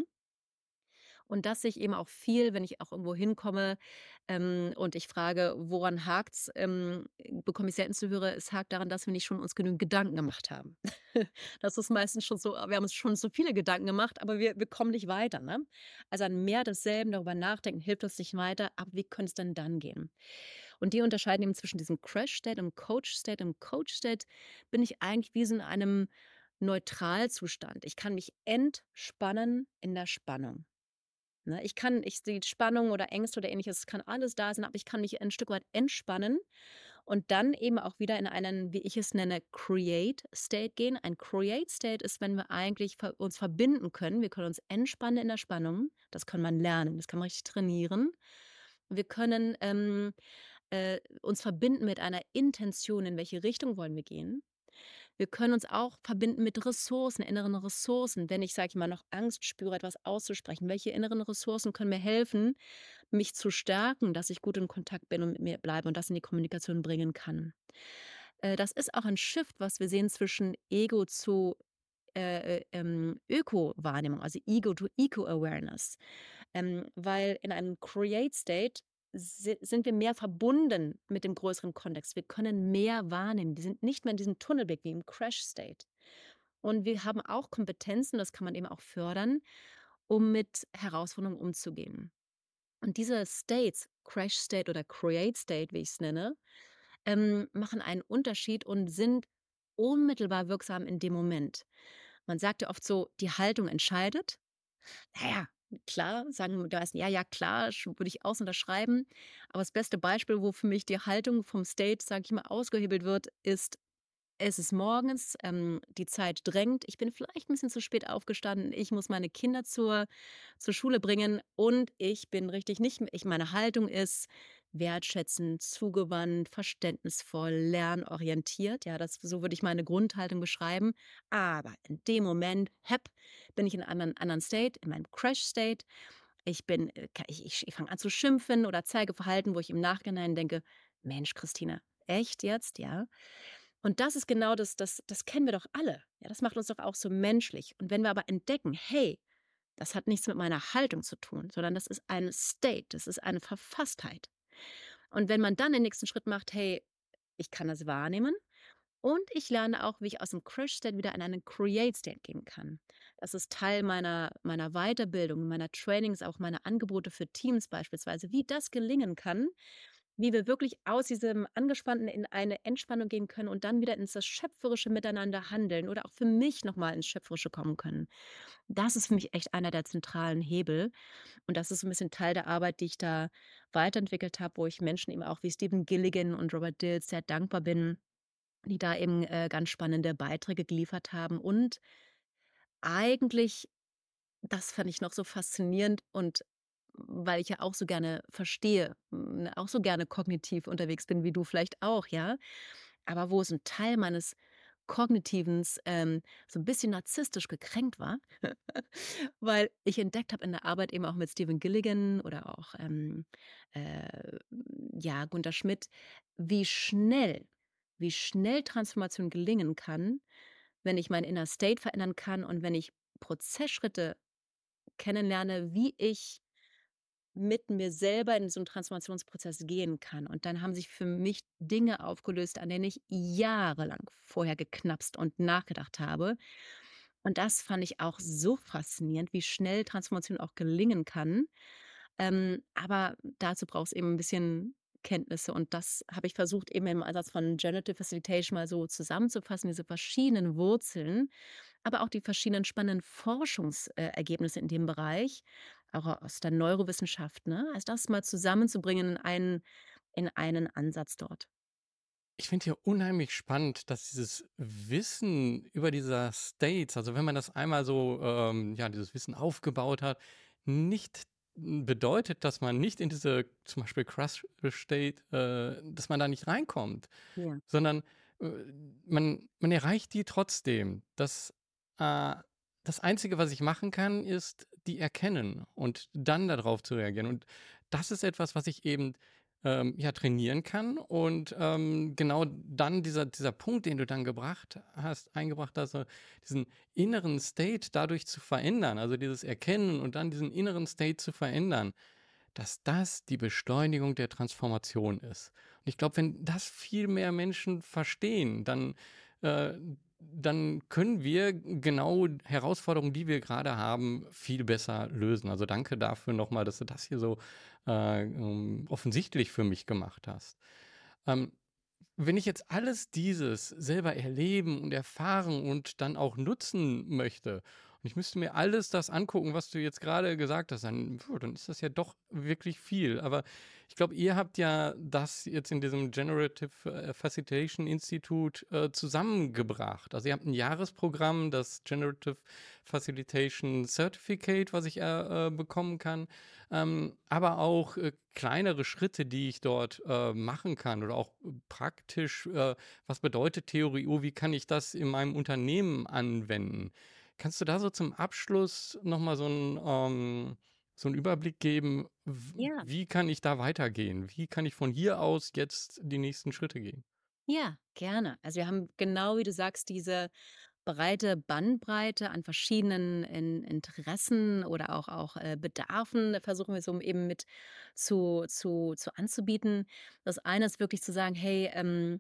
Und das sehe ich eben auch viel, wenn ich auch irgendwo hinkomme, ähm, und ich frage: „Woran hakt's?", ähm, bekomme ich selten zu hören: „Es hakt daran, dass wir nicht schon uns genügend Gedanken gemacht haben." Das ist meistens schon so: „Wir haben uns schon so viele Gedanken gemacht, aber wir wir kommen nicht weiter", ne? Also, an mehr desselben, darüber nachdenken hilft uns nicht weiter, aber wie könnte es denn dann gehen? Und die unterscheiden eben zwischen diesem Crash-State und Coach-State. Im Coach-State bin ich eigentlich wie so in einem Neutralzustand. Ich kann mich entspannen in der Spannung. Ne, ich kann ich die Spannung oder Ängste oder Ähnliches, es kann alles da sein, aber ich kann mich ein Stück weit entspannen und dann eben auch wieder in einen, wie ich es nenne, Create State gehen. Ein Create State ist, wenn wir eigentlich ver uns verbinden können. Wir können uns entspannen in der Spannung. Das kann man lernen, das kann man richtig trainieren. Wir können, ähm, äh, uns verbinden mit einer Intention, in welche Richtung wollen wir gehen. Wir können uns auch verbinden mit Ressourcen, inneren Ressourcen. Wenn ich, sage ich mal, noch Angst spüre, etwas auszusprechen, welche inneren Ressourcen können mir helfen, mich zu stärken, dass ich gut in Kontakt bin und mit mir bleibe und das in die Kommunikation bringen kann. Äh, das ist auch ein Shift, was wir sehen zwischen Ego zu äh, äh, ähm, Öko-Wahrnehmung, also Ego to Eco-Awareness. Ähm, weil in einem Create State si sind wir mehr verbunden mit dem größeren Kontext. Wir können mehr wahrnehmen. Wir sind nicht mehr in diesem Tunnelblick wie im Crash State. Und wir haben auch Kompetenzen, das kann man eben auch fördern, um mit Herausforderungen umzugehen. Und diese States, Crash State oder Create State, wie ich es nenne, ähm, machen einen Unterschied und sind unmittelbar wirksam in dem Moment. Man sagt ja oft so, die Haltung entscheidet. Na ja, klar, sagen die meisten: „Ja, ja, klar, sch würde ich auch so unterschreiben." Aber das beste Beispiel, wo für mich die Haltung vom State, sage ich mal, ausgehebelt wird, ist: Es ist morgens, ähm, die Zeit drängt. Ich bin vielleicht ein bisschen zu spät aufgestanden. Ich muss meine Kinder zur zur Schule bringen und ich bin richtig nicht m ich meine Haltung ist wertschätzend, zugewandt, verständnisvoll, lernorientiert. Ja, das so würde ich meine Grundhaltung beschreiben. Aber in dem Moment, hepp, bin ich in 'nem anderen anderen State, in meinem Crash-State. Ich bin, äh, ka ich ich ich fange an zu schimpfen oder zeige Verhalten, wo ich im Nachhinein denke: „Mensch, Christine, echt jetzt, ja?" Und das ist genau das das das kennen wir doch alle. Ja, das macht uns doch auch so menschlich. Und wenn wir aber entdecken: „Hey, das hat nichts mit meiner Haltung zu tun, sondern das ist ein State, das ist eine Verfasstheit." Und wenn man dann den nächsten Schritt macht: „Hey, ich kann das wahrnehmen und ich lerne auch, wie ich aus dem Crash-State wieder in einen Create-State gehen kann." Das ist Teil meiner meiner Weiterbildung, meiner Trainings, auch meiner Angebote für Teams beispielsweise, wie das gelingen kann, wie wir wirklich aus diesem Angespannten in eine Entspannung gehen können und dann wieder ins das schöpferische Miteinander handeln oder auch für mich noch mal ins Schöpferische kommen können. Das ist für mich echt einer der zentralen Hebel und das ist so 'n bisschen Teil der Arbeit, die ich da weiterentwickelt habe, wo ich Menschen eben auch wie Stephen Gilligan und Robert Dills sehr dankbar bin, die da eben, äh, ganz spannende Beiträge geliefert haben. Und eigentlich, das fand ich noch so faszinierend und weil ich ja auch so gerne verstehe, hm, auch so gerne kognitiv unterwegs bin wie du vielleicht auch, ja? Aber wo es 'n Teil meines Kognitivens, ähm, so 'n bisschen narzisstisch gekränkt war, weil ich entdeckt habe in der Arbeit eben auch mit Stephen Gilligan oder auch, ähm, äh, ja, Gunter Schmidt, wie schnell wie schnell Transformation gelingen kann, wenn ich mein Inner State verändern kann und wenn ich Prozessschritte kennenlerne, wie ich mit mir selber in so 'n Transformationsprozess gehen kann. Und dann haben sich für mich Dinge aufgelöst, an denen ich jahrelang vorher geknapst und nachgedacht habe. Und das fand ich auch so faszinierend, wie schnell Transformation auch gelingen kann. Ähm, aber dazu braucht's eben 'n bisschen Kenntnisse und das habe ich versucht, eben im Ansatz von Generative Facilitation mal so zusammenzufassen, diese verschiedenen Wurzeln. aber auch die verschiedenen spannenden Forschungsergebnisse äh, Ergebnisse in dem Bereich, auch aus der Neurowissenschaft, ne? Also, das mal zusammenzubringen in einen in einen Ansatz dort. Ich finde hier unheimlich spannend, dass dieses Wissen über dieser States, also wenn man das einmal so, ähm, ja, dieses Wissen aufgebaut hat, nicht bedeutet, dass man nicht in diese zum Beispiel Crush State, äh, dass man da nicht reinkommt, Ja. sondern äh, man, man erreicht die trotzdem. Das, äh, das Einzige, was ich machen kann, ist die erkennen und dann darauf zu reagieren. Und das ist etwas, was ich eben ähm, ja, trainieren kann. Und ähm, genau dann dieser, dieser Punkt, den du dann gebracht hast, eingebracht hast, so diesen inneren State dadurch zu verändern, also dieses Erkennen und dann diesen inneren State zu verändern, dass das die Beschleunigung der Transformation ist. Und ich glaube, wenn das viel mehr Menschen verstehen, dann, äh, dann können wir genau Herausforderungen, die wir gerade haben, viel besser lösen. Also danke dafür nochmal, dass du das hier so äh, ähm, offensichtlich für mich gemacht hast. Ähm, Wenn ich jetzt alles dieses selber erleben und erfahren und dann auch nutzen möchte und ich müsste mir alles das angucken, was du jetzt gerade gesagt hast, dann puh, dann ist das ja doch wirklich viel. Aber ich glaube, ihr habt ja das jetzt in diesem Generative, äh, Facilitation Institute, äh, zusammengebracht. Also, ihr habt ein Jahresprogramm, das Generative Facilitation Certificate, was ich, äh, äh, bekommen kann, ähm, aber auch, äh, kleinere Schritte, die ich dort, äh, machen kann oder auch äh, praktisch, äh, was bedeutet Theorie U, wie kann ich das in meinem Unternehmen anwenden? Kannst du da so zum Abschluss noch mal so 'n ähm, so 'n Überblick geben, w Ja. wie kann ich da weitergehen? Wie kann ich von hier aus jetzt die nächsten Schritte gehen? Ja, gerne. Also, wir haben genau wie du sagst, diese breite Bandbreite an verschiedenen In Interessen oder auch auch, äh, Bedarfen versuchen wir so eben mit zu zu zu anzubieten. Das eine ist wirklich zu sagen: „Hey, ähm,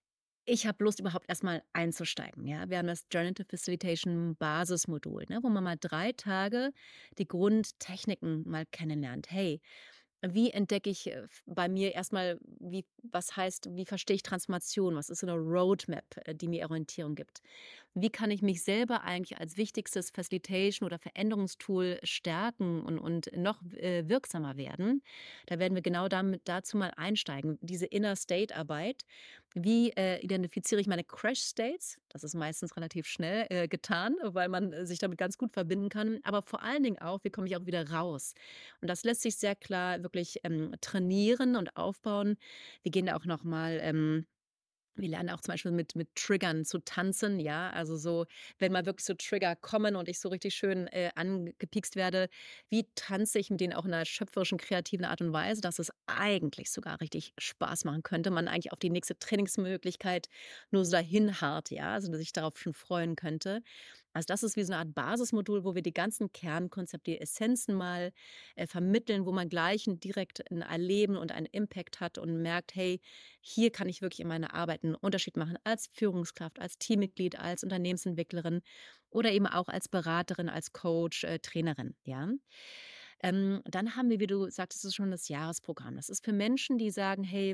ich habe Lust, überhaupt erstmal einzusteigen“, ja? Wir haben das Generative Facilitation Basismodul, ne, wo man mal drei Tage die Grundtechniken mal kennenlernt. Hey, wie entdecke ich, äh, f bei mir erstmal, wie was heißt wie verstehe ich Transformation? Was ist so 'ne Roadmap, äh, die mir Orientierung gibt? Wie kann ich mich selber eigentlich als wichtigstes Facilitation oder Veränderungstool stärken und und noch, äh, wirksamer werden? Da werden wir genau damit dazu mal einsteigen. Diese Inner State Arbeit. Wie, äh, identifiziere ich meine Crash States? Das ist meistens relativ schnell, äh, getan, weil man, äh, sich damit ganz gut verbinden kann. Aber vor allen Dingen auch, wie komme ich auch wieder raus? Und das lässt sich sehr klar wirklich, ähm, trainieren und aufbauen. Wir gehen da auch noch mal, ähm wir lernen auch zum Beispiel mit mit Triggern zu tanzen, ja? Also, so, wenn mal wirklich so Trigger kommen und ich so richtig schön, äh, angepiekst werde, wie tanze ich mit denen auch in 'ner schöpferischen, kreativen Art und Weise, dass es eigentlich sogar richtig Spaß machen könnte, man eigentlich auf die nächste Trainingsmöglichkeit nur so dahin harrt, ja? Also, dass ich darauf schon freuen könnte. Also, das ist wie so 'ne Art Basismodul, wo wir die ganzen Kernkonzepte, die Essenzen mal, äh, vermitteln, wo man gleich 'n direkt 'n Erleben und einen Impact hat und merkt: „Hey, hier kann ich wirklich in meiner Arbeit 'n Unterschied machen als Führungskraft, als Teammitglied, als Unternehmensentwicklerin oder eben auch als Beraterin, als Coach, äh, Trainerin“, ja? Ähm, dann haben wir, wie du sagtest, es schon das Jahresprogramm. Das ist für Menschen, die sagen: „Hey,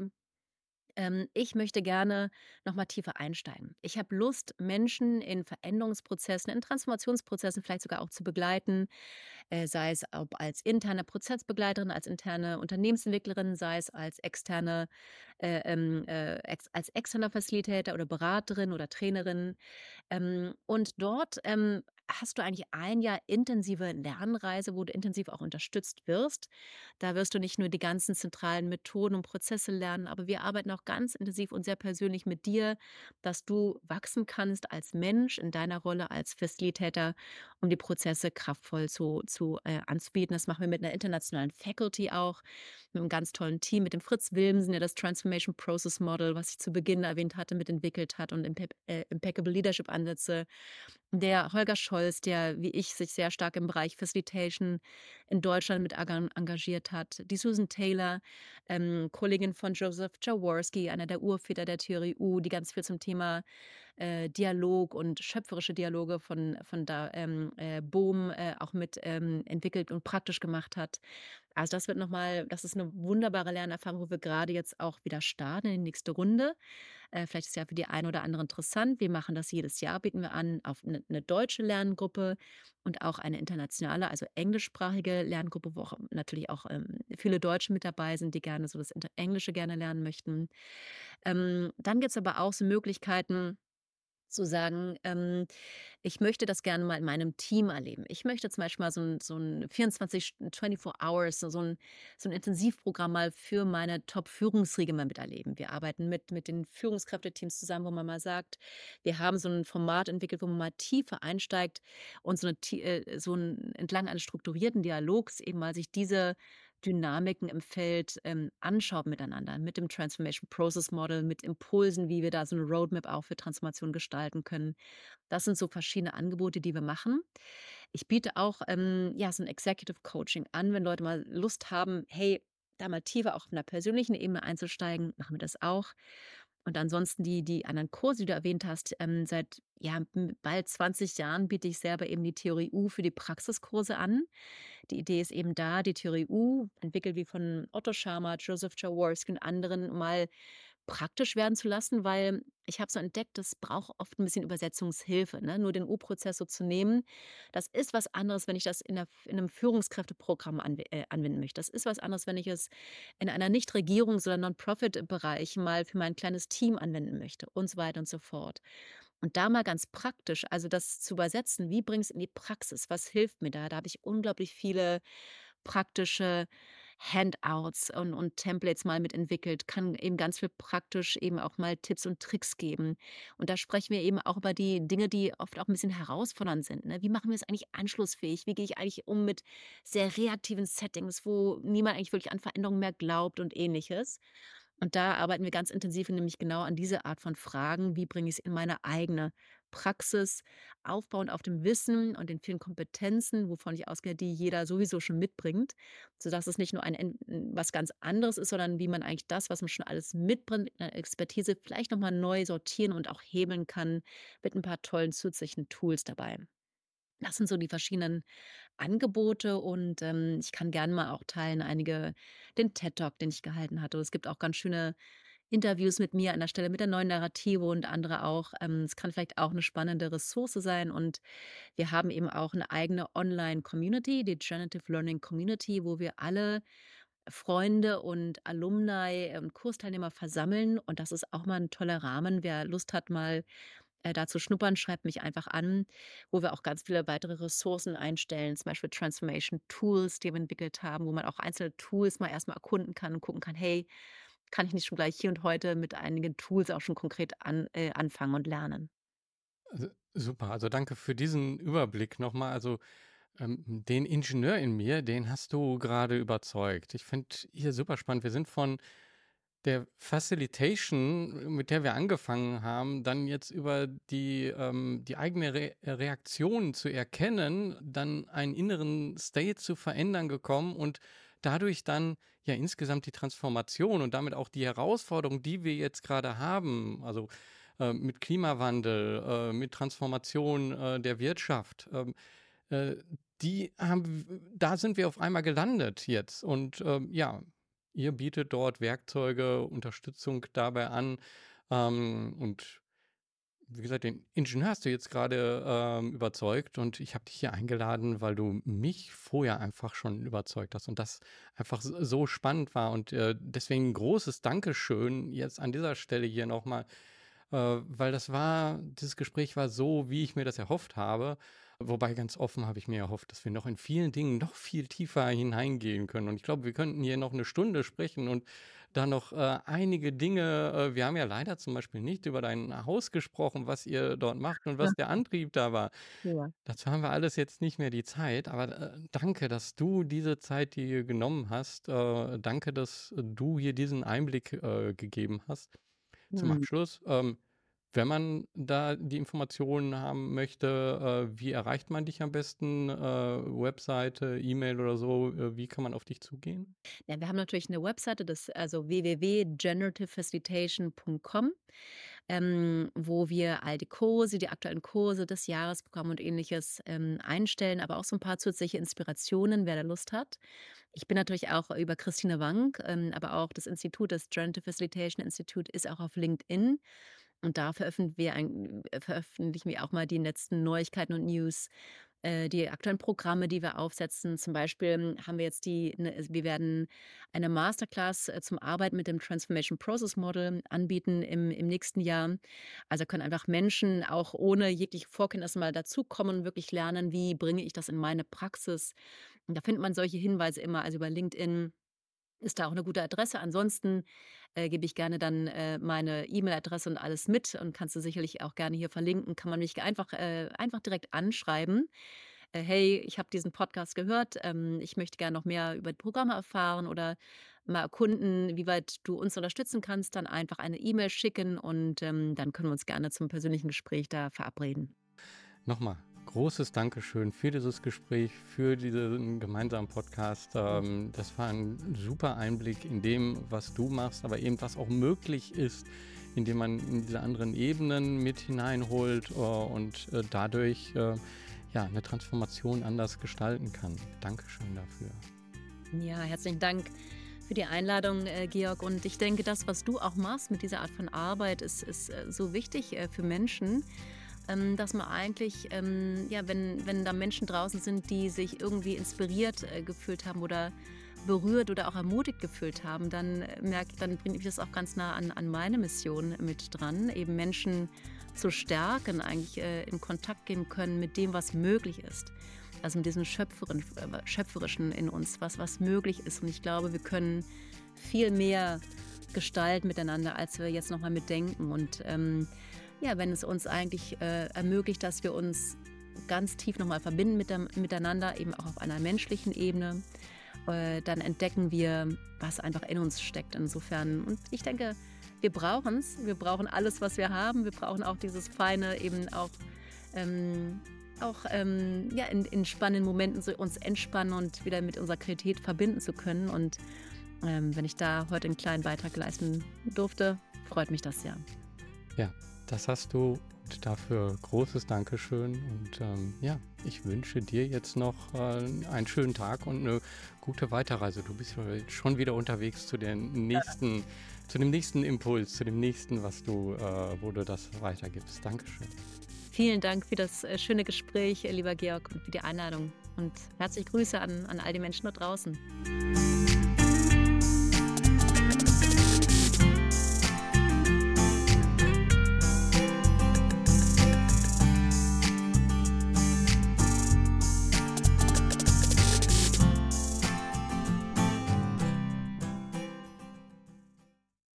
ähm, ich möchte gerne noch mal tiefer einsteigen. Ich habe Lust, Menschen in Veränderungsprozessen, in Transformationsprozessen vielleicht sogar auch zu begleiten, äh, sei es ob als interne Prozessbegleiterin, als interne Unternehmensentwicklerin, sei es als externe, äh, ähm, äh, ex als externer Facilitator oder Beraterin oder Trainerin. Ähm, und dort, ähm, hast du eigentlich ein Jahr intensive Lernreise, wo du intensiv auch unterstützt wirst. Da wirst du nicht nur die ganzen zentralen Methoden und Prozesse lernen, aber wir arbeiten auch ganz intensiv und sehr persönlich mit dir, dass du wachsen kannst als Mensch in deiner Rolle als Facilitator, um die Prozesse kraftvoll zu zu, äh, anzubieten. Das machen wir mit einer internationalen Faculty auch, mit einem ganz tollen Team, mit dem Fritz Wilmsen, der das Transformation Process Model, was ich zu Beginn erwähnt hatte, mitentwickelt hat und Impe äh, Impeccable Leadership Ansätze. Der Holger Scholz, der wie ich sich sehr stark im Bereich Facilitation in Deutschland mit agan engagiert hat. Die Susan Taylor, ähm, Kollegin von Joseph Jaworski, einer der Urväter der Theorie U, die ganz viel zum Thema, äh, Dialog und schöpferische Dialoge von von da ähm, äh, Bohm, äh, auch mit, ähm, entwickelt und praktisch gemacht hat. Also, das wird noch mal das ist eine wunderbare Lernerfahrung, wo wir gerade jetzt auch wieder starten in die nächste Runde. Äh, vielleicht ist ja für die einen oder andere interessant. Wir machen das jedes Jahr, bieten wir an, auf eine 'ne deutsche Lerngruppe und auch eine internationale, also englischsprachige Lerngruppe, wo auch natürlich auch, ähm, viele Deutsche mit dabei sind, die gerne so das Inter Englische gerne lernen möchten. Ähm, dann gibt's aber auch so Möglichkeiten zu sagen, ähm, ich möchte das gerne mal in meinem Team erleben. Ich möchte zum Beispiel mal so ein so 'n vierundzwanzig St vierundzwanzig Hours, so so 'n so 'n Intensivprogramm mal für meine Top-Führungsriege mal miterleben. Wir arbeiten mit mit den Führungskräfteteams zusammen, wo man mal sagt, wir haben so ein Format entwickelt, wo man mal tiefer einsteigt und so 'ne tie äh, so 'n entlang eines strukturierten Dialogs eben mal sich diese Dynamiken im Feld, ähm, anschaut miteinander, mit dem Transformation Process Model, mit Impulsen, wie wir da so eine Roadmap auch für Transformation gestalten können. Das sind so verschiedene Angebote, die wir machen. Ich biete auch, ähm, ja, so ein Executive Coaching an, wenn Leute mal Lust haben, hey, da mal tiefer auch auf einer persönlichen Ebene einzusteigen, machen wir das auch. Und ansonsten die die anderen Kurse, die du erwähnt hast, ähm, seit, ja, m bald zwanzig Jahren biete ich selber eben die Theorie U für die Praxiskurse an. Die Idee ist eben da, die Theorie U, entwickelt wie von Otto Scharmer, Joseph Jaworski und anderen, mal praktisch werden zu lassen, weil ich habe so entdeckt, das braucht oft ein bisschen Übersetzungshilfe, ne? Nur den U-Prozess so zu nehmen, das ist was anderes, wenn ich das in 'ner in 'nem Führungskräfteprogramm anwe äh, anwenden möchte. Das ist was anderes, wenn ich es in einer Nichtregierungs oder Non-Profit-Bereich mal für mein kleines Team anwenden möchte und so weiter und so fort. Und da mal ganz praktisch, also das zu übersetzen, wie bringe ich's in die Praxis? Was hilft mir da? Da habe ich unglaublich viele praktische Handouts und und Templates mal mitentwickelt, kann eben ganz viel praktisch eben auch mal Tipps und Tricks geben. Und da sprechen wir eben auch über die Dinge, die oft auch ein bisschen herausfordernd sind, ne? Wie machen wir es eigentlich anschlussfähig? Wie gehe ich eigentlich um mit sehr reaktiven Settings, wo niemand eigentlich wirklich an Veränderungen mehr glaubt und Ähnliches? Und da arbeiten wir ganz intensiv nämlich genau an diese Art von Fragen. Wie bringe ich es in meine eigene Praxis, aufbauend auf dem Wissen und den vielen Kompetenzen, wovon ich ausgehe, die jeder sowieso schon mitbringt, sodass es nicht nur ein en was ganz anderes ist, sondern wie man eigentlich das, was man schon alles mitbringt, mit 'ner Expertise vielleicht noch mal neu sortieren und auch hebeln kann mit ein paar tollen zusätzlichen Tools dabei. Das sind so die verschiedenen Angebote und, ähm, ich kann gerne mal auch teilen einige den TED Talk, den ich gehalten hatte. Es gibt auch ganz schöne Interviews mit mir an der Stelle mit der neuen Narrative und andere auch. Ähm, es kann vielleicht auch eine spannende Ressource sein und wir haben eben auch eine eigene Online-Community, die Generative Learning Community, wo wir alle Freunde und Alumni und Kursteilnehmer versammeln und das ist auch mal ein toller Rahmen. Wer Lust hat, mal, äh, da zu schnuppern, schreibt mich einfach an, wo wir auch ganz viele weitere Ressourcen einstellen, zum Beispiel Transformation Tools, die wir entwickelt haben, wo man auch einzelne Tools mal erst mal erkunden kann und gucken kann: „Hey, kann ich nicht schon gleich hier und heute mit einigen Tools auch schon konkret an äh, anfangen und lernen?“ Also, super, also danke für diesen Überblick nochmal. Also, ähm, den Ingenieur in mir, den hast du gerade überzeugt. Ich finde hier super spannend. Wir sind von der Facilitation, mit der wir angefangen haben, dann jetzt über die, ähm, die eigene Re Reaktion zu erkennen, dann einen inneren State zu verändern gekommen und dadurch dann ja insgesamt die Transformation und damit auch die Herausforderung, die wir jetzt gerade haben, also äh, mit Klimawandel, äh, mit Transformation äh, der Wirtschaft, ähm, äh, die haben w da sind wir auf einmal gelandet jetzt und, ähm, ja, ihr bietet dort Werkzeuge, Unterstützung dabei an, ähm, und wie gesagt, den Ingenieur hast du jetzt gerade ähm, überzeugt und ich habe dich hier eingeladen, weil du mich vorher einfach schon überzeugt hast und das einfach s so spannend war und, äh, deswegen 'n großes Dankeschön jetzt an dieser Stelle hier noch mal, äh, weil das war dieses Gespräch war so, wie ich mir das erhofft habe. Wobei ganz offen habe ich mir erhofft, dass wir noch in vielen Dingen noch viel tiefer hineingehen können und ich glaube, wir könnten hier noch eine Stunde sprechen und da noch, äh, einige Dinge äh, wir haben ja leider zum Beispiel nicht über dein Haus gesprochen, was ihr dort macht und was der Antrieb da war. Ja. Dazu haben wir alles jetzt nicht mehr die Zeit, aber, äh, danke, dass du diese Zeit dir genommen hast. Äh, danke, dass du hier diesen Einblick, äh, gegeben hast. Zum Mhm. Abschluss, ähm, wenn man da die Informationen haben möchte, äh, wie erreicht man dich am besten? Äh, Webseite, E-Mail oder so? Äh, wie kann man auf dich zugehen? Ja, wir haben natürlich eine Webseite, das also w w w punkt generative facilitation punkt com. ähm, wo wir all die Kurse, die aktuellen Kurse, das Jahresprogramm und Ähnliches, ähm, einstellen, aber auch so ein paar zusätzliche Inspirationen, wer da Lust hat. Ich bin natürlich auch über Christine Wank, ähm, aber auch das Institut, das Gender Facilitation Institute, ist auch auf LinkedIn. Und da veröffentlichen wir ein äh, veröffentlichen wir auch mal die letzten Neuigkeiten und News, äh, die aktuellen Programme, die wir aufsetzen. Zum Beispiel ähm, haben wir jetzt die 'ne wir werden eine Masterclass, äh, zum Arbeiten mit dem Transformation Process Model anbieten im im nächsten Jahr. Also, können einfach Menschen auch ohne jegliche Vorkenntnisse mal dazukommen und wirklich lernen, wie bringe ich das in meine Praxis. Und da findet man solche Hinweise immer, also über LinkedIn ist da auch eine gute Adresse. Ansonsten, äh, gebe ich gerne dann, äh, meine E-Mail-Adresse und alles mit und kannst du sicherlich auch gerne hier verlinken. Kann man mich einfach äh, einfach direkt anschreiben. Äh: „Hey, ich habe diesen Podcast gehört, ähm, ich möchte gerne noch mehr über die Programme erfahren oder mal erkunden, wie weit du uns unterstützen kannst.“ Dann einfach eine E-Mail schicken und, ähm, dann können wir uns gerne zum persönlichen Gespräch da verabreden. Nochmal großes Dankeschön für dieses Gespräch, für diesen gemeinsamen Podcast. Ähm, das war ein super Einblick in dem, was du machst, aber eben was auch möglich ist, indem man in diese anderen Ebenen mit hineinholt, äh, und äh, dadurch äh, ja, eine Transformation anders gestalten kann. Dankeschön dafür. Ja, herzlichen Dank für die Einladung, äh, Georg. Und ich denke, das, was du auch machst mit dieser Art von Arbeit, ist, ist äh, so wichtig äh, für Menschen, ähm, dass man eigentlich, ähm, ja, wenn, wenn da Menschen draußen sind, die sich irgendwie inspiriert äh, gefühlt haben oder berührt oder auch ermutigt gefühlt haben, dann äh, merke dann bringe ich das auch ganz nah an, an meine Mission mit dran, eben Menschen zu stärken, eigentlich äh, in Kontakt gehen können mit dem, was möglich ist. Also mit diesem Schöpferin, äh, Schöpferischen in uns, was, was möglich ist. Und ich glaube, wir können viel mehr gestalten miteinander, als wir jetzt nochmal mitdenken. Und ähm, ja, wenn es uns eigentlich äh, ermöglicht, dass wir uns ganz tief nochmal verbinden mit der, miteinander, eben auch auf einer menschlichen Ebene, äh, dann entdecken wir, was einfach in uns steckt. Insofern, und ich denke, wir brauchen es. Wir brauchen alles, was wir haben. Wir brauchen auch dieses Feine, eben auch, ähm, auch ähm, ja, in, in spannenden Momenten so uns entspannen und wieder mit unserer Kreativität verbinden zu können. Und ähm, wenn ich da heute einen kleinen Beitrag leisten durfte, freut mich das sehr. Ja, das hast du und dafür großes Dankeschön. Und ähm, ja, ich wünsche dir jetzt noch äh, einen schönen Tag und eine gute Weiterreise. Du bist ja jetzt schon wieder unterwegs zu den nächsten, zu dem nächsten Impuls, zu dem nächsten, was du, äh, wo du das weitergibst. Dankeschön. Vielen Dank für das äh, schöne Gespräch, äh, lieber Georg, und für die Einladung. Und herzliche Grüße an, an all die Menschen da draußen.